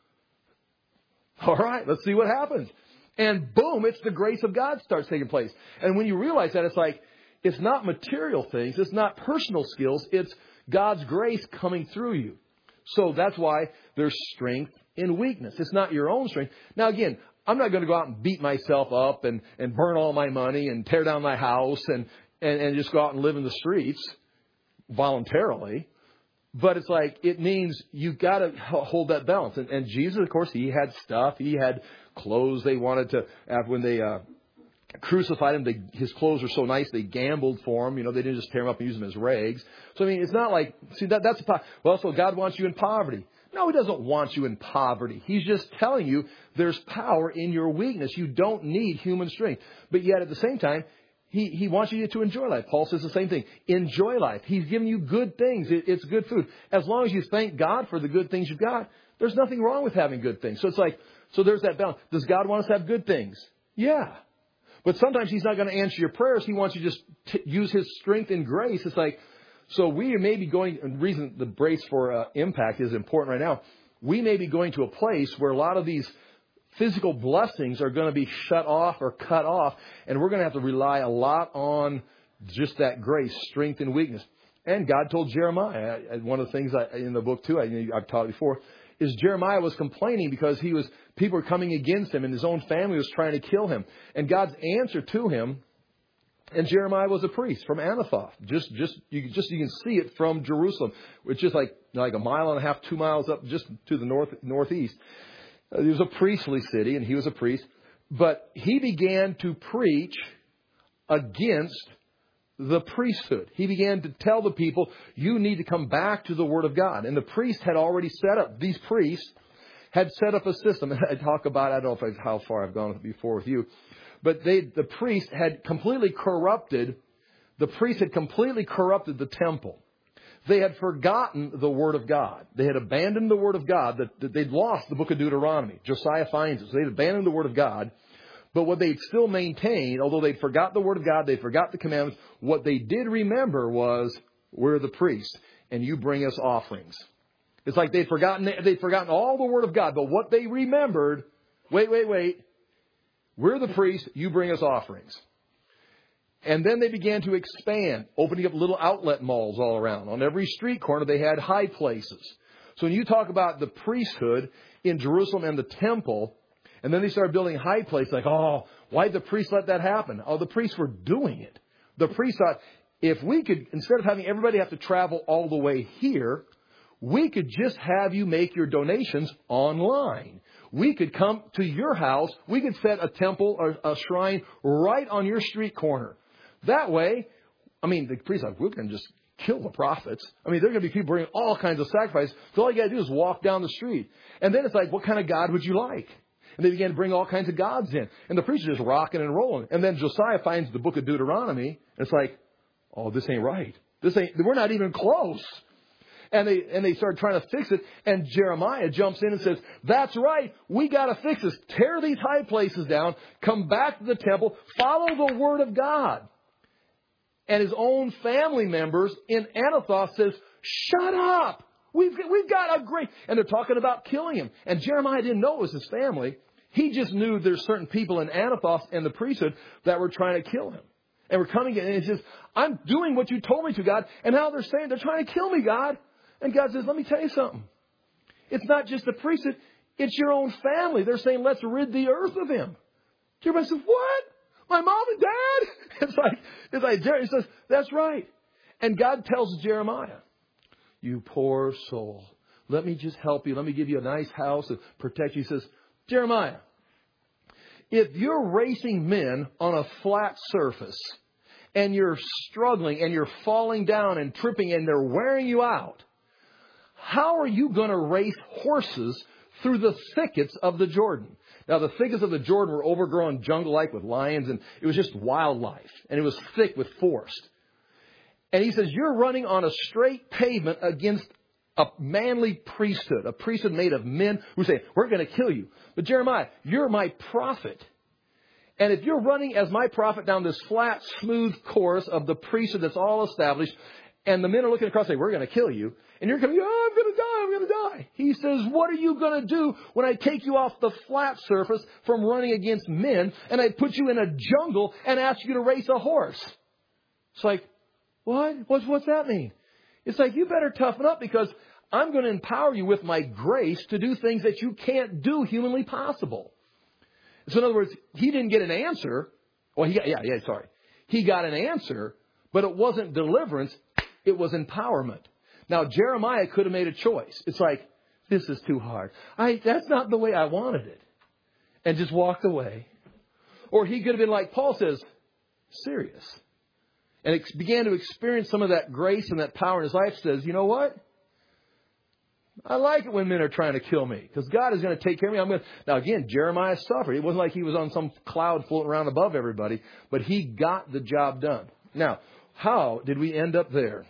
All right, let's see what happens. And boom, it's the grace of God starts taking place. And when you realize that, it's like, it's not material things. It's not personal skills. It's God's grace coming through you. So that's why there's strength in weakness. It's not your own strength. Now, again, I'm not going to go out and beat myself up and, and burn all my money and tear down my house and, and, and just go out and live in the streets voluntarily. But it's like, it means you got to hold that balance. And, and Jesus, of course, he had stuff. He had clothes they wanted to, after when they uh, crucified him, they, his clothes were so nice, they gambled for him. You know, they didn't just tear him up and use them as rags. So, I mean, it's not like, see, that that's, a, well, so God wants you in poverty. No, He doesn't want you in poverty. He's just telling you there's power in your weakness. You don't need human strength. But yet at the same time, He, he wants you to enjoy life. Paul says the same thing. Enjoy life. He's giving you good things. It, it's good food. As long as you thank God for the good things you've got, there's nothing wrong with having good things. So it's like, so there's that balance. Does God want us to have good things? Yeah. But sometimes He's not going to answer your prayers. He wants you to just t- use His strength and grace. It's like, so we may be going, and the reason the brace for uh, impact is important right now, we may be going to a place where a lot of these physical blessings are going to be shut off or cut off, and we're going to have to rely a lot on just that grace, strength, and weakness. And God told Jeremiah, one of the things I, in the book too, I, I've taught it before, is Jeremiah was complaining because he was people were coming against him, and his own family was trying to kill him. And God's answer to him, and Jeremiah was a priest from Anathoth. Just, just you just you can see it from Jerusalem, which is like like a mile and a half, two miles up, just to the north northeast. It was a priestly city, and he was a priest. But he began to preach against the priesthood. He began to tell the people, you need to come back to the Word of God. And the priest had already set up, these priests had set up a system. I talk about, I don't know if I, how far I've gone before with you, but they, the priest had completely corrupted, the priest had completely corrupted the temple. They had forgotten the Word of God. They had abandoned the Word of God. That, that they'd lost the book of Deuteronomy. Josiah finds it. So they'd abandoned the Word of God. But what they'd still maintained, although they'd forgot the Word of God, they forgot the commandments, what they did remember was, we're the priests, and you bring us offerings. It's like they'd forgotten, they'd forgotten all the Word of God, but what they remembered, wait, wait, wait, we're the priests, you bring us offerings. And then they began to expand, opening up little outlet malls all around. On every street corner, they had high places. So when you talk about the priesthood in Jerusalem and the temple, and then they started building high places, like, oh, why did the priests let that happen? Oh, the priests were doing it. The priests thought, if we could, instead of having everybody have to travel all the way here, we could just have you make your donations online. We could come to your house. We could set a temple or a shrine right on your street corner. That way, I mean, the priest's like, we can just kill the prophets. I mean, there are going to be people bringing all kinds of sacrifices. So all you got to do is walk down the street. And then it's like, what kind of God would you like? And they began to bring all kinds of gods in. And the priest is just rocking and rolling. And then Josiah finds the book of Deuteronomy. And it's like, oh, this ain't right. This ain't, we're not even close. And they, and they started trying to fix it. And Jeremiah jumps in and says, that's right. We got to fix this. Tear these high places down. Come back to the temple. Follow the word of God. And his own family members in Anathoth says, shut up. We've, we've got a great... And they're talking about killing him. And Jeremiah didn't know it was his family. He just knew there's certain people in Anathoth and the priesthood that were trying to kill him. And we're coming in and he says, I'm doing what you told me to, God. And now they're saying they're trying to kill me, God. And God says, let me tell you something. It's not just the priesthood. It's your own family. They're saying, let's rid the earth of him. Jeremiah says, what? My mom and dad? It's like, it's like Jeremiah says, that's right. And God tells Jeremiah, you poor soul, let me just help you. Let me give you a nice house and protect you. He says, Jeremiah, if you're racing men on a flat surface and you're struggling and you're falling down and tripping and they're wearing you out, how are you going to race horses through the thickets of the Jordan? Now, the thickets of the Jordan were overgrown jungle-like with lions, and it was just wildlife, and it was thick with forest. And he says, you're running on a straight pavement against a manly priesthood, a priesthood made of men who say, we're going to kill you. But Jeremiah, you're my prophet. And if you're running as my prophet down this flat, smooth course of the priesthood that's all established, and the men are looking across and say, we're going to kill you. And you're going, oh, I'm going to die, I'm going to die. He says, what are you going to do when I take you off the flat surface from running against men and I put you in a jungle and ask you to race a horse? It's like, what? What's, what's that mean? It's like, you better toughen up because I'm going to empower you with my grace to do things that you can't do humanly possible. So in other words, he didn't get an answer. Well, he got, yeah, yeah, sorry. He got an answer, but it wasn't deliverance. It was empowerment. Now, Jeremiah could have made a choice. It's like, this is too hard. I, that's not the way I wanted it. And just walked away. Or he could have been like Paul says, serious. And it began to experience some of that grace and that power in his life. Says, you know what? I like it when men are trying to kill me because God is going to take care of me. I'm going to... Now, again, Jeremiah suffered. It wasn't like he was on some cloud floating around above everybody, but he got the job done. Now, how did we end up there?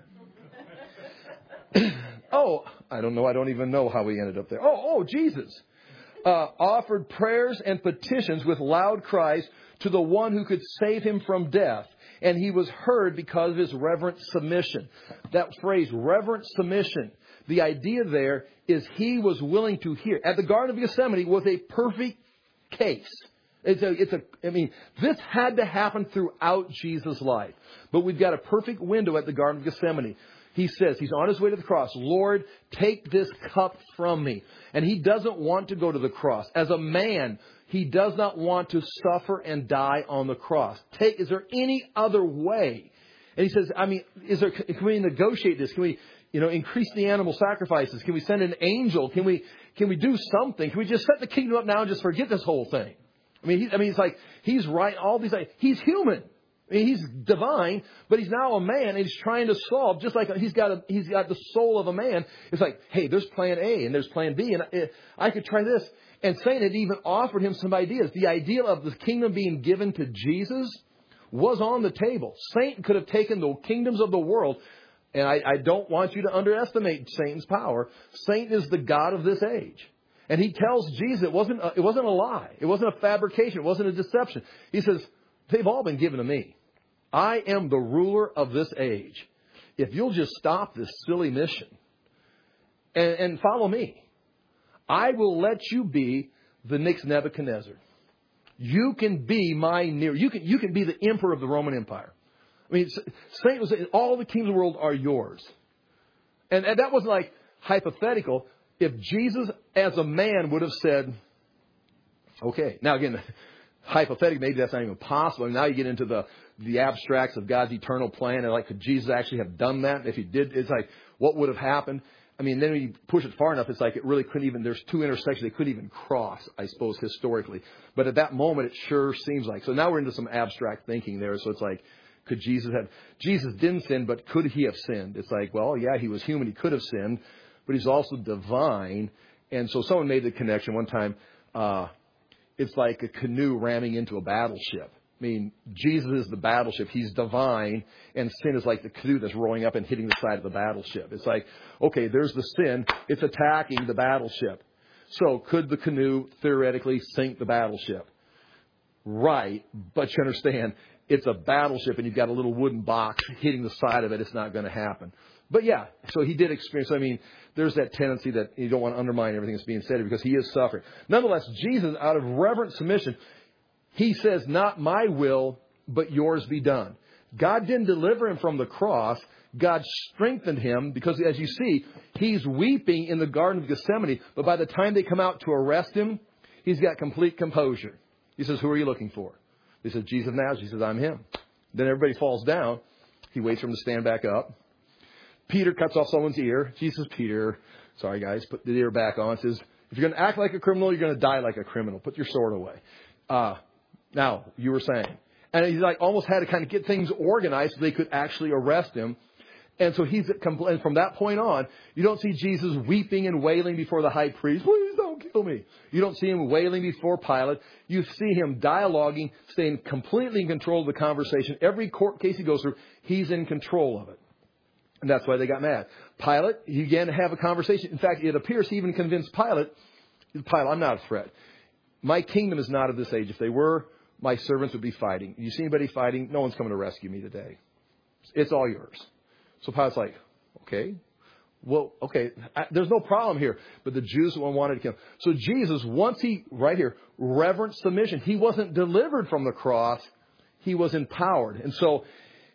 oh, I don't know. I don't even know how we ended up there. Oh, oh, Jesus uh, offered prayers and petitions with loud cries to the one who could save him from death. And he was heard because of his reverent submission. That phrase, reverent submission, the idea there is he was willing to hear. At the Garden of Gethsemane was a perfect case. It's a, it's a, I mean, this had to happen throughout Jesus' life. But we've got a perfect window at the Garden of Gethsemane. He says, he's on his way to the cross. Lord, take this cup from me. And he doesn't want to go to the cross. As a man, he does not want to suffer and die on the cross. Take, is there any other way? And he says, I mean, is there, can we negotiate this? Can we, you know, increase the animal sacrifices? Can we send an angel? Can we, can we do something? Can we just set the kingdom up now and just forget this whole thing? I mean, he, I mean, it's like, he's right, all these, like, he's human. I mean, he's divine, but he's now a man and he's trying to solve, just like he's got a, he's got the soul of a man. It's like, hey, there's plan A and there's plan B and I, I could try this. And Satan had even offered him some ideas. The idea of the kingdom being given to Jesus was on the table. Satan could have taken the kingdoms of the world. And I, I don't want you to underestimate Satan's power. Satan is the god of this age. And he tells Jesus it wasn't a, it wasn't a lie. It wasn't a fabrication. It wasn't a deception. He says, they've all been given to me. I am the ruler of this age. If you'll just stop this silly mission and, and follow me, I will let you be the next Nebuchadnezzar. You can be my near. You can, you can be the emperor of the Roman Empire. I mean, Satan was saying, all the kingdoms of the world are yours. And, and that wasn't like hypothetical. If Jesus as a man would have said, okay, now again, hypothetically, maybe that's not even possible. I mean, now you get into the, the abstracts of God's eternal plan. And like, could Jesus actually have done that? If he did, it's like, what would have happened? I mean, then when you push it far enough, it's like it really couldn't even, there's two intersections they couldn't even cross, I suppose, historically. But at that moment, it sure seems like. So now we're into some abstract thinking there. So it's like, could Jesus have, Jesus didn't sin, but could he have sinned? It's like, well, yeah, he was human. He could have sinned, but he's also divine. And so someone made the connection one time. Uh, it's like a canoe ramming into a battleship. I mean, Jesus is the battleship. He's divine, and sin is like the canoe that's rowing up and hitting the side of the battleship. It's like, okay, there's the sin. It's attacking the battleship. So could the canoe theoretically sink the battleship? Right, but you understand, it's a battleship, and you've got a little wooden box hitting the side of it. It's not going to happen. But yeah, so he did experience, I mean, there's that tendency that you don't want to undermine everything that's being said here because he is suffering. Nonetheless, Jesus, out of reverent submission, he says, not my will, but yours be done. God didn't deliver him from the cross. God strengthened him because, as you see, he's weeping in the Garden of Gethsemane. But by the time they come out to arrest him, he's got complete composure. He says, who are you looking for? He says, Jesus of Nazareth. He says, I'm him. Then everybody falls down. He waits for him to stand back up. Peter cuts off someone's ear. Jesus, Peter, sorry guys, put the ear back on. Says, if you're going to act like a criminal, you're going to die like a criminal. Put your sword away. Uh, now, you were saying. And he's like almost had to kind of get things organized so they could actually arrest him. And so he's and from that point on, you don't see Jesus weeping and wailing before the high priest. Please don't kill me. You don't see him wailing before Pilate. You see him dialoguing, staying completely in control of the conversation. Every court case he goes through, he's in control of it. And that's why they got mad. Pilate, he began to have a conversation. In fact, it appears he even convinced Pilate, Pilate, I'm not a threat. My kingdom is not of this age. If they were, my servants would be fighting. You see anybody fighting? No one's coming to rescue me today. It's all yours. So Pilate's like, okay, well, okay, I, there's no problem here. But the Jews wanted to kill him. So Jesus, once he, right here, reverent submission. He wasn't delivered from the cross. He was empowered. And so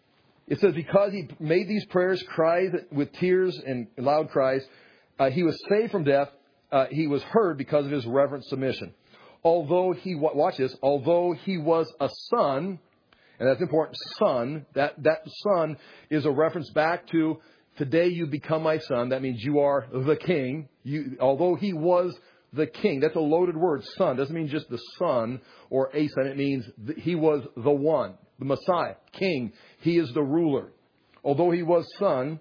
it says because he made these prayers, cries with tears and loud cries, uh, he was saved from death. Uh, he was heard because of his reverent submission. Although he, watch this, although he was a son, and that's important, son, that, that son is a reference back to today you become my son. That means you are the king. You, although he was the king, that's a loaded word, son. Doesn't mean just the son or a son. It means he was the one, the Messiah, king. He is the ruler. Although he was son,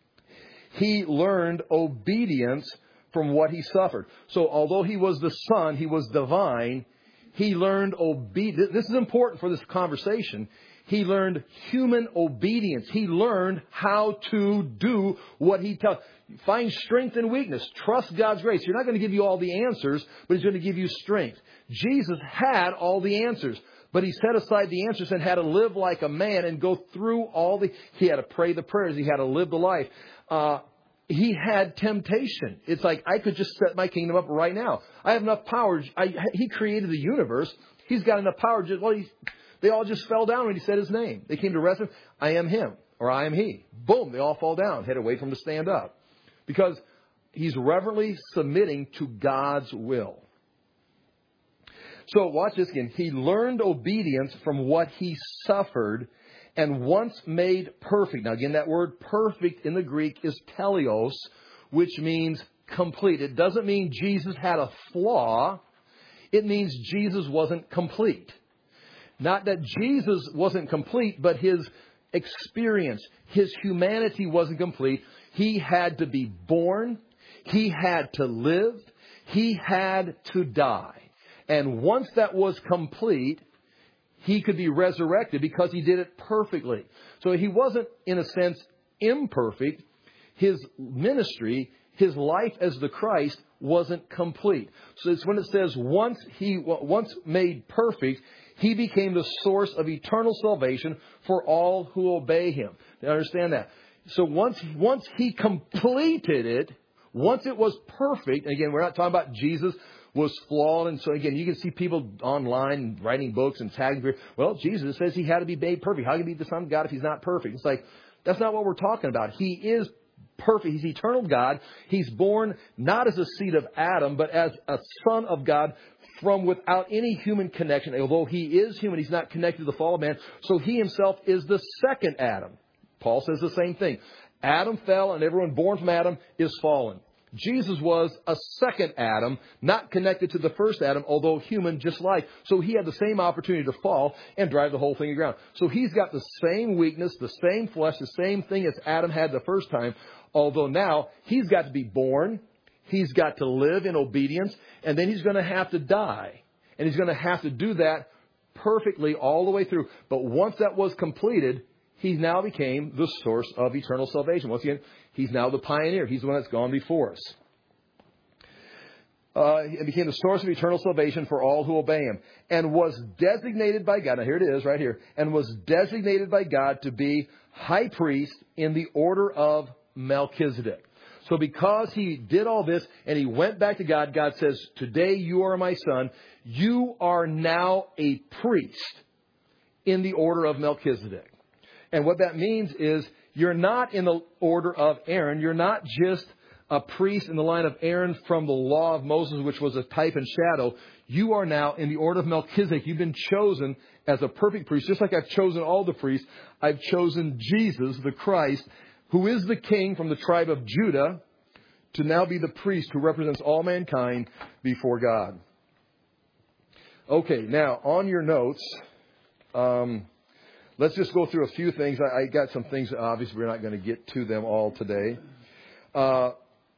he learned obedience from what he suffered. So although he was the son, he was divine, he learned obedience. This is important for this conversation. He learned human obedience. He learned how to do what he tells. Find strength in weakness. Trust God's grace. You're not going to give you all the answers, but he's going to give you strength. Jesus had all the answers, but he set aside the answers and had to live like a man and go through all the... He had to pray the prayers. He had to live the life. Uh, he had temptation. It's like, I could just set my kingdom up right now. I have enough power. I, he created the universe. He's got enough power. Just, well, he, they all just fell down when he said his name. They came to arrest him. I am him, or I am he. Boom, they all fall down. Had to wait for him to stand up. Because he's reverently submitting to God's will. So watch this again. He learned obedience from what he suffered, and once made perfect. Now again, that word perfect in the Greek is teleos, which means complete. It doesn't mean Jesus had a flaw. It means Jesus wasn't complete. Not that Jesus wasn't complete, but his experience, his humanity wasn't complete. He had to be born. He had to live. He had to die. And once that was complete, he could be resurrected because he did it perfectly. So he wasn't, in a sense, imperfect. His ministry, his life as the Christ, wasn't complete. So it's when it says once he once made perfect, he became the source of eternal salvation for all who obey him. You understand that? So once once he completed it, once it was perfect, again, we're not talking about Jesus was flawed. And so again, you can see people online writing books and tagging. Well, Jesus says he had to be made perfect. How can he be the Son of God if he's not perfect? It's like, that's not what we're talking about. He is perfect. He's eternal God. He's born not as a seed of Adam, but as a son of God from without any human connection. Although he is human, he's not connected to the fall of man. So he himself is the second Adam. Paul says the same thing. Adam fell, and everyone born from Adam is fallen. Jesus was a second Adam, not connected to the first Adam, although human just like. So he had the same opportunity to fall and drive the whole thing to the ground. So he's got the same weakness, the same flesh, the same thing as Adam had the first time. Although now he's got to be born, he's got to live in obedience, and then he's going to have to die. And he's going to have to do that perfectly all the way through. But once that was completed, he now became the source of eternal salvation. Once again, he's now the pioneer. He's the one that's gone before us. Uh, it became the source of eternal salvation for all who obey him, and was designated by God. Now here it is, right here. And was designated by God to be high priest in the order of Melchizedek. So because he did all this and he went back to God, God says, today you are my son. You are now a priest in the order of Melchizedek. And what that means is you're not in the order of Aaron. You're not just a priest in the line of Aaron from the law of Moses, which was a type and shadow. You are now in the order of Melchizedek. You've been chosen as a perfect priest. Just like I've chosen all the priests, I've chosen Jesus, the Christ, who is the king from the tribe of Judah, to now be the priest who represents all mankind before God. Okay, now on your notes, um, let's just go through a few things. I, I got some things, obviously we're not going to get to them all today. Uh,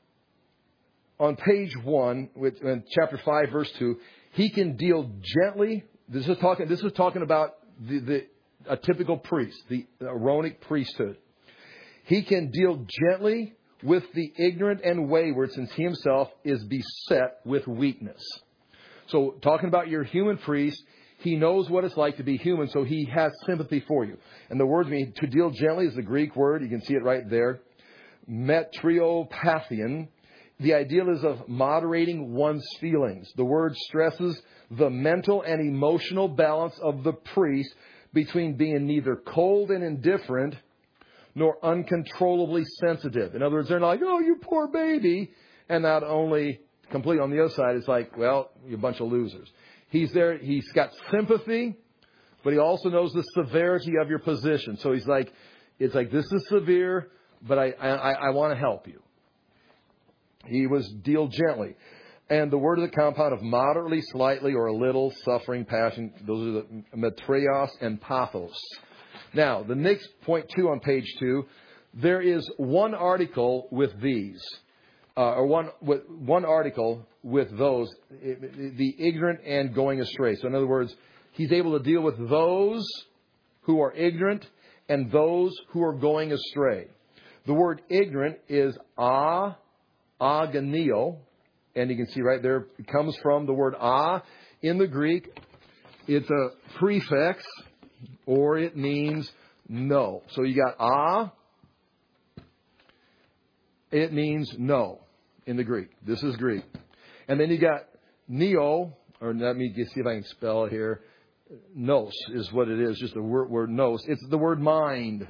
on page one, with, in chapter five, verse two, he can deal gently. This is talking, this is talking about the, the a typical priest, the Aaronic priesthood. He can deal gently with the ignorant and wayward, since he himself is beset with weakness. So talking about your human priest, he knows what it's like to be human, so he has sympathy for you. And the word mean to deal gently is the Greek word. You can see it right there. Metriopathion. The ideal is of moderating one's feelings. The word stresses the mental and emotional balance of the priest between being neither cold and indifferent nor uncontrollably sensitive. In other words, they're not like, oh, you poor baby. And not only complete on the other side, it's like, well, you're a bunch of losers. He's there. He's got sympathy, but he also knows the severity of your position. So he's like, it's like, this is severe, but I, I, I want to help you. He was deal gently. And the word of the compound of moderately, slightly, or a little, suffering, passion, those are the metrios and pathos. Now, the next point two on page two, there is one article with these, uh, or one with, one article with those, the ignorant and going astray. So in other words, he's able to deal with those who are ignorant and those who are going astray. The word ignorant is a, agonio, and you can see right there, it comes from the word a in the Greek. It's a prefix, or it means no. So you got ah, it means no in the Greek. This is Greek. And then you got neo, or let me see if I can spell it here. Nos is what it is, just the word, word nos. It's the word mind.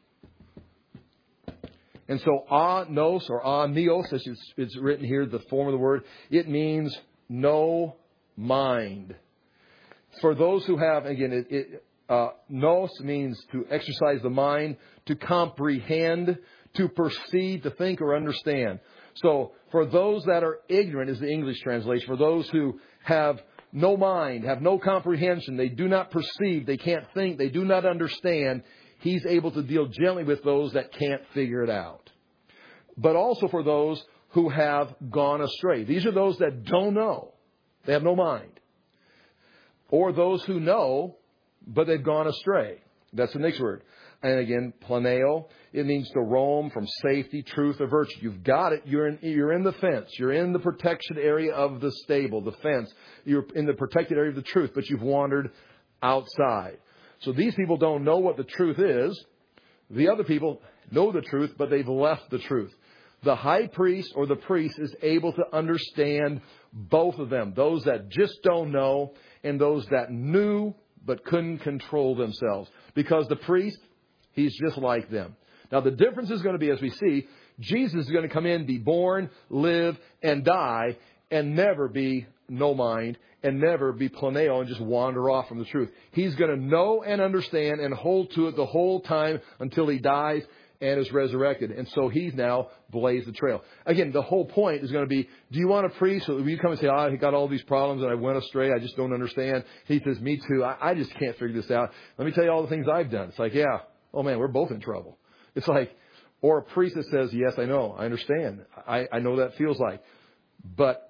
And so ah, nos, or ah, neos, as it's, it's written here, the form of the word, it means no mind. For those who have, again, it, it Uh, nos means to exercise the mind, to comprehend, to perceive, to think or understand. So for those that are ignorant is the English translation. For those who have no mind, have no comprehension, they do not perceive, they can't think, they do not understand, he's able to deal gently with those that can't figure it out. But also for those who have gone astray. These are those that don't know. They have no mind. Or those who know, but they've gone astray. That's the next word. And again, planeo, it means to roam from safety, truth, or virtue. You've got it. You're in, you're in the fence. You're in the protection area of the stable, the fence. You're in the protected area of the truth, but you've wandered outside. So these people don't know what the truth is. The other people know the truth, but they've left the truth. The high priest or the priest is able to understand both of them. Those that just don't know and those that knew but couldn't control themselves. Because the priest, he's just like them. Now the difference is going to be, as we see, Jesus is going to come in, be born, live, and die, and never be no mind, and never be planeo and just wander off from the truth. He's going to know and understand and hold to it the whole time until he dies and is resurrected. And so he's now blazed the trail. Again, the whole point is going to be, do you want a priest? So you come and say, oh, I got all these problems and I went astray. I just don't understand. He says, me too. I, I just can't figure this out. Let me tell you all the things I've done. It's like, yeah, oh man, we're both in trouble. It's like, or a priest that says, yes, I know, I understand. I, I know that feels like. But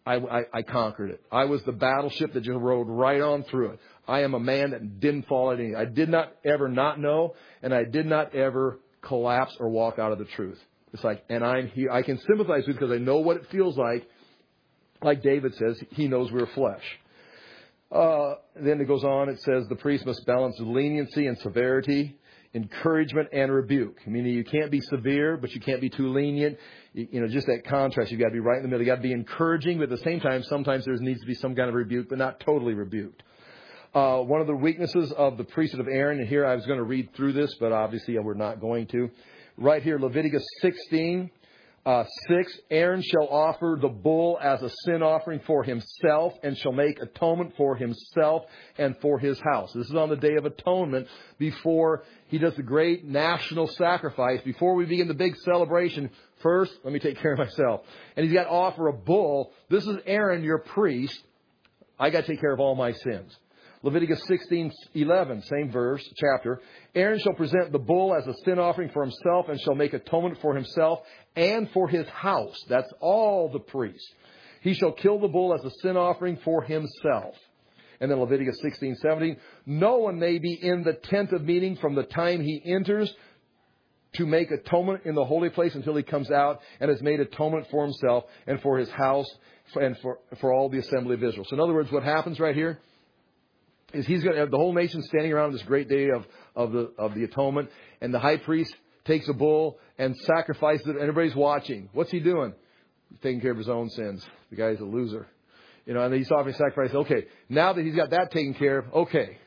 I, I, I conquered it. I was the battleship that just rode right on through it. I am a man that didn't fall at anything. I did not ever not know, and I did not ever collapse or walk out of the truth. It's like, and I'm here. I can sympathize with it because I know what it feels like. Like David says, he knows we're flesh. Uh, then it goes on. It says the priest must balance leniency and severity, encouragement and rebuke. Meaning you can't be severe, but you can't be too lenient. You, you know, just that contrast. You've got to be right in the middle. You've got to be encouraging, but at the same time, sometimes there needs to be some kind of rebuke, but not totally rebuked. Uh, one of the weaknesses of the priesthood of Aaron, and here I was going to read through this, but obviously we're not going to. Right here, Leviticus sixteen, uh, six, Aaron shall offer the bull as a sin offering for himself and shall make atonement for himself and for his house. This is on the Day of Atonement before he does the great national sacrifice. Before we begin the big celebration, first, let me take care of myself. And he's got to offer a bull. This is Aaron, your priest. I got to take care of all my sins. Leviticus sixteen eleven, same verse, chapter. Aaron shall present the bull as a sin offering for himself and shall make atonement for himself and for his house. That's all the priests. He shall kill the bull as a sin offering for himself. And then Leviticus sixteen seventeen. No one may be in the tent of meeting from the time he enters to make atonement in the holy place until he comes out and has made atonement for himself and for his house and for, for all the assembly of Israel. So in other words, what happens right here is he's going to have the whole nation standing around this great day of, of the of the atonement, and the high priest takes a bull and sacrifices it, and everybody's watching. What's he doing? He's taking care of his own sins. The guy's a loser. You know, and he's offering sacrifice. Okay, now that he's got that taken care of, okay.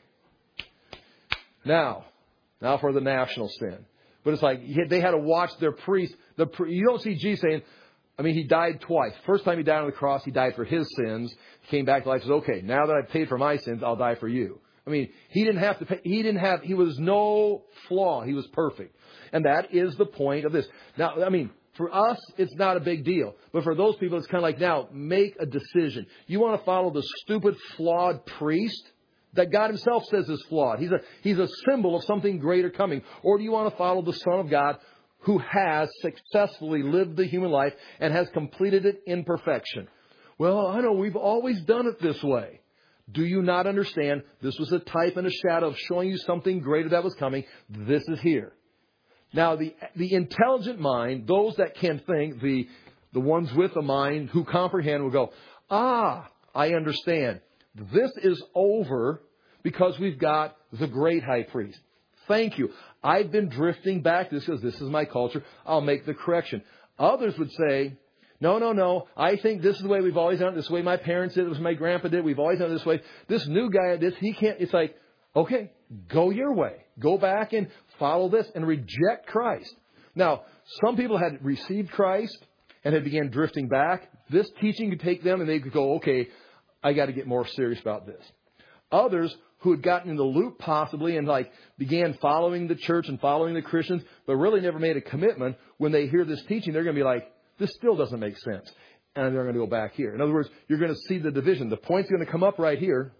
Now, now for the national sin. But it's like they had to watch their priest. The you don't see Jesus saying, I mean, he died twice. First time he died on the cross, he died for his sins. He came back to life and says, okay, now that I've paid for my sins, I'll die for you. I mean, he didn't have to pay. He didn't have, he was no flaw. He was perfect. And that is the point of this. Now, I mean, for us, it's not a big deal. But for those people, it's kind of like, now, make a decision. You want to follow the stupid, flawed priest that God himself says is flawed? He's a, he's a symbol of something greater coming. Or do you want to follow the Son of God who has successfully lived the human life and has completed it in perfection? Well, I know we've always done it this way. Do you not understand? This was a type and a shadow of showing you something greater that was coming. This is here. Now, the the intelligent mind, those that can think, the the ones with a mind who comprehend will go, ah, I understand. This is over because we've got the great high priest. Thank you. I've been drifting back. This is, this is my culture. I'll make the correction. Others would say, no, no, no. I think this is the way we've always done it. This is the way my parents did it. This is the way my grandpa did it. We've always done it this way. This new guy, this, he can't. It's like, okay, go your way. Go back and follow this and reject Christ. Now, some people had received Christ and had began drifting back. This teaching could take them and they could go, okay, I got to get more serious about this. Others who had gotten in the loop possibly and like began following the church and following the Christians, but really never made a commitment, when they hear this teaching, they're going to be like, this still doesn't make sense. And they're going to go back here. In other words, you're going to see the division. The point's going to come up right here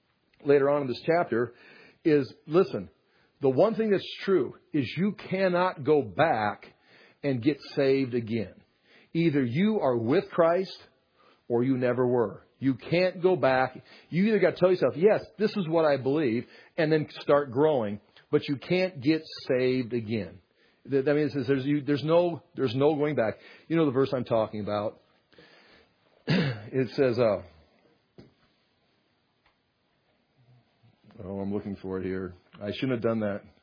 later on in this chapter is, listen, the one thing that's true is you cannot go back and get saved again. Either you are with Christ or you never were. You can't go back. You either got to tell yourself, yes, this is what I believe, and then start growing. But you can't get saved again. That means there's, there's no there's no going back. You know the verse I'm talking about. It says, uh, oh, I'm looking for it here. I shouldn't have done that.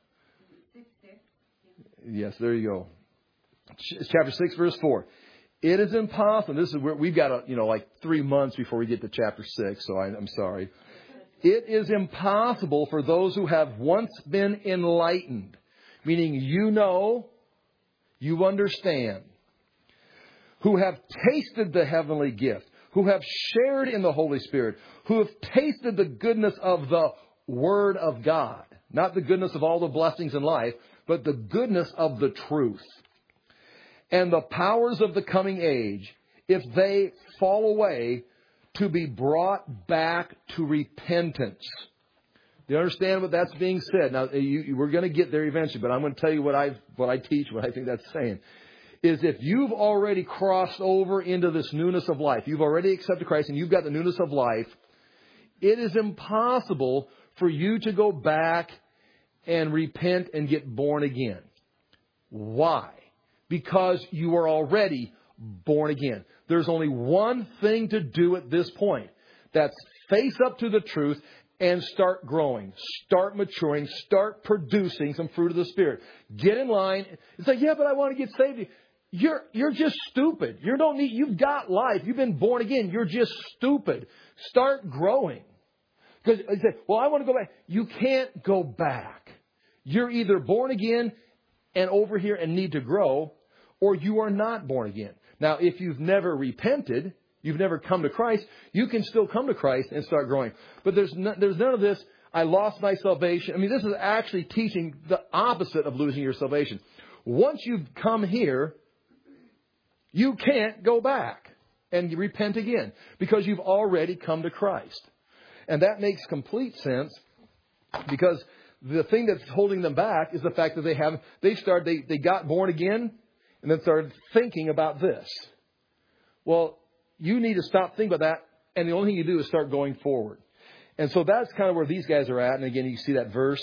Yes, there you go. Chapter six, verse four. It is impossible. This is where we've got, a, you know, like three months before we get to chapter six. So I, I'm sorry. It is impossible for those who have once been enlightened, meaning you know, you understand, who have tasted the heavenly gift, who have shared in the Holy Spirit, who have tasted the goodness of the Word of God, not the goodness of all the blessings in life, but the goodness of the truth. And the powers of the coming age, if they fall away, to be brought back to repentance. Do you understand what that's being said? Now, you, we're going to get there eventually, but I'm going to tell you what I what I teach, what I think that's saying. is if you've already crossed over into this newness of life, you've already accepted Christ and you've got the newness of life, it is impossible for you to go back and repent and get born again. Why? Because you are already born again. There's only one thing to do at this point. That's face up to the truth and start growing, start maturing, start producing some fruit of the Spirit. Get in line. It's like, yeah, but I want to get saved. You're, you're just stupid. You don't need, you've got life. You've been born again. You're just stupid. Start growing. Because you say, well, I want to go back. You can't go back. You're either born again and over here and need to grow, or you are not born again. Now, if you've never repented, you've never come to Christ, you can still come to Christ and start growing. But there's no, there's none of this, I lost my salvation. I mean, this is actually teaching the opposite of losing your salvation. Once you've come here, you can't go back and repent again because you've already come to Christ. And that makes complete sense because the thing that's holding them back is the fact that they haven't, they started, they, they got born again and then started thinking about this. Well, you need to stop thinking about that. And the only thing you do is start going forward. And so that's kind of where these guys are at. And again, you see that verse.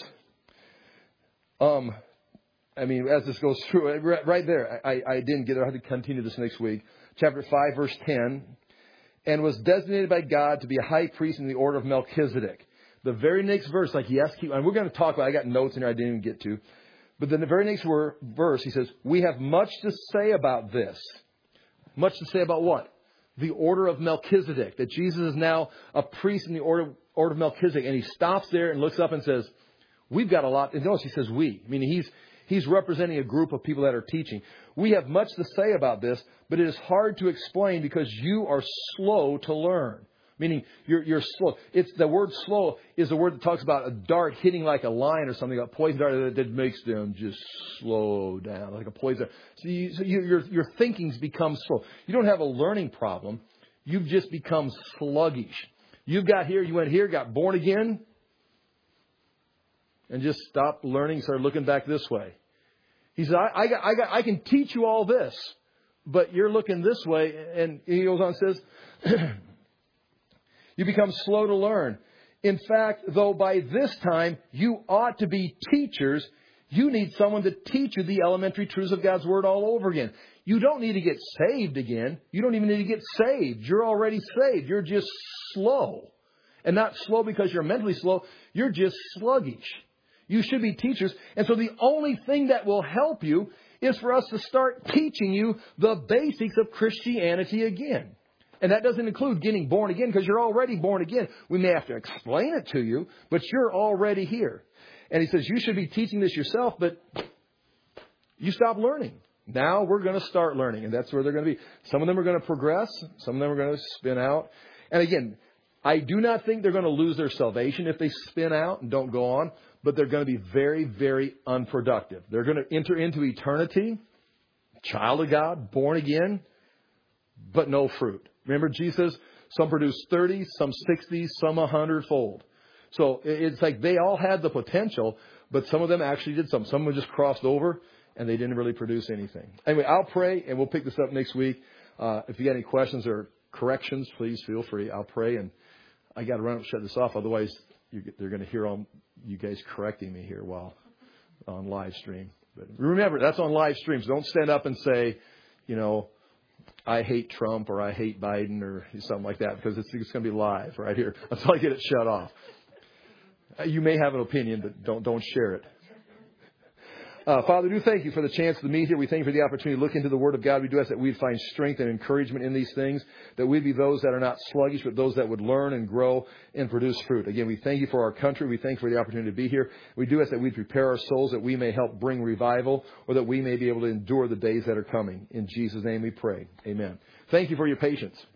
Um, I mean, as this goes through, right there, I, I didn't get it. I have to continue this next week. Chapter five, verse ten. And was designated by God to be a high priest in the order of Melchizedek. The very next verse, like, yes, keep, and we're going to talk about, I got notes in here I didn't even get to. But then the very next word, verse, he says, we have much to say about this. Much to say about what? The order of Melchizedek. That Jesus is now a priest in the order, order of Melchizedek. And he stops there and looks up and says, we've got a lot. And notice he says we. I mean, he's, he's representing a group of people that are teaching. We have much to say about this, but it is hard to explain because you are slow to learn. Meaning you're, you're slow. It's the word slow is the word that talks about a dart hitting like a lion or something, a poison dart that, that makes them just slow down, like a poison. So, you, so you, your, your thinking's become slow. You don't have a learning problem. You've just become sluggish. You got here, you went here, got born again, and just stopped learning, started looking back this way. He said, I, I, got, I, got, I can teach you all this, but you're looking this way. And he goes on and says, you become slow to learn. In fact, though by this time you ought to be teachers, you need someone to teach you the elementary truths of God's Word all over again. You don't need to get saved again. You don't even need to get saved. You're already saved. You're just slow. And not slow because you're mentally slow. You're just sluggish. You should be teachers. And so the only thing that will help you is for us to start teaching you the basics of Christianity again. And that doesn't include getting born again because you're already born again. We may have to explain it to you, but you're already here. And he says you should be teaching this yourself, but you stop learning. Now we're going to start learning, and that's where they're going to be. Some of them are going to progress. Some of them are going to spin out. And again, I do not think they're going to lose their salvation if they spin out and don't go on, but they're going to be very, very unproductive. They're going to enter into eternity, child of God, born again, but no fruit. Remember, Jesus, some produced thirty, some sixty, some a hundredfold. So it's like they all had the potential, but some of them actually did some. Some of them just crossed over, and they didn't really produce anything. Anyway, I'll pray, and we'll pick this up next week. Uh, if you got any questions or corrections, please feel free. I'll pray, and I got to run and shut this off. Otherwise, you, they're going to hear all you guys correcting me here while on live stream. But remember, that's on live stream, so don't stand up and say, you know, I hate Trump or I hate Biden or something like that, because it's, it's going to be live right here until I get it shut off. You may have an opinion, but don't don't share it. Uh, Father, do thank you for the chance to meet here. We thank you for the opportunity to look into the Word of God. We do ask that we'd find strength and encouragement in these things, that we'd be those that are not sluggish, but those that would learn and grow and produce fruit. Again, we thank you for our country. We thank you for the opportunity to be here. We do ask that we'd prepare our souls, that we may help bring revival, or that we may be able to endure the days that are coming. In Jesus' name we pray. Amen. Thank you for your patience.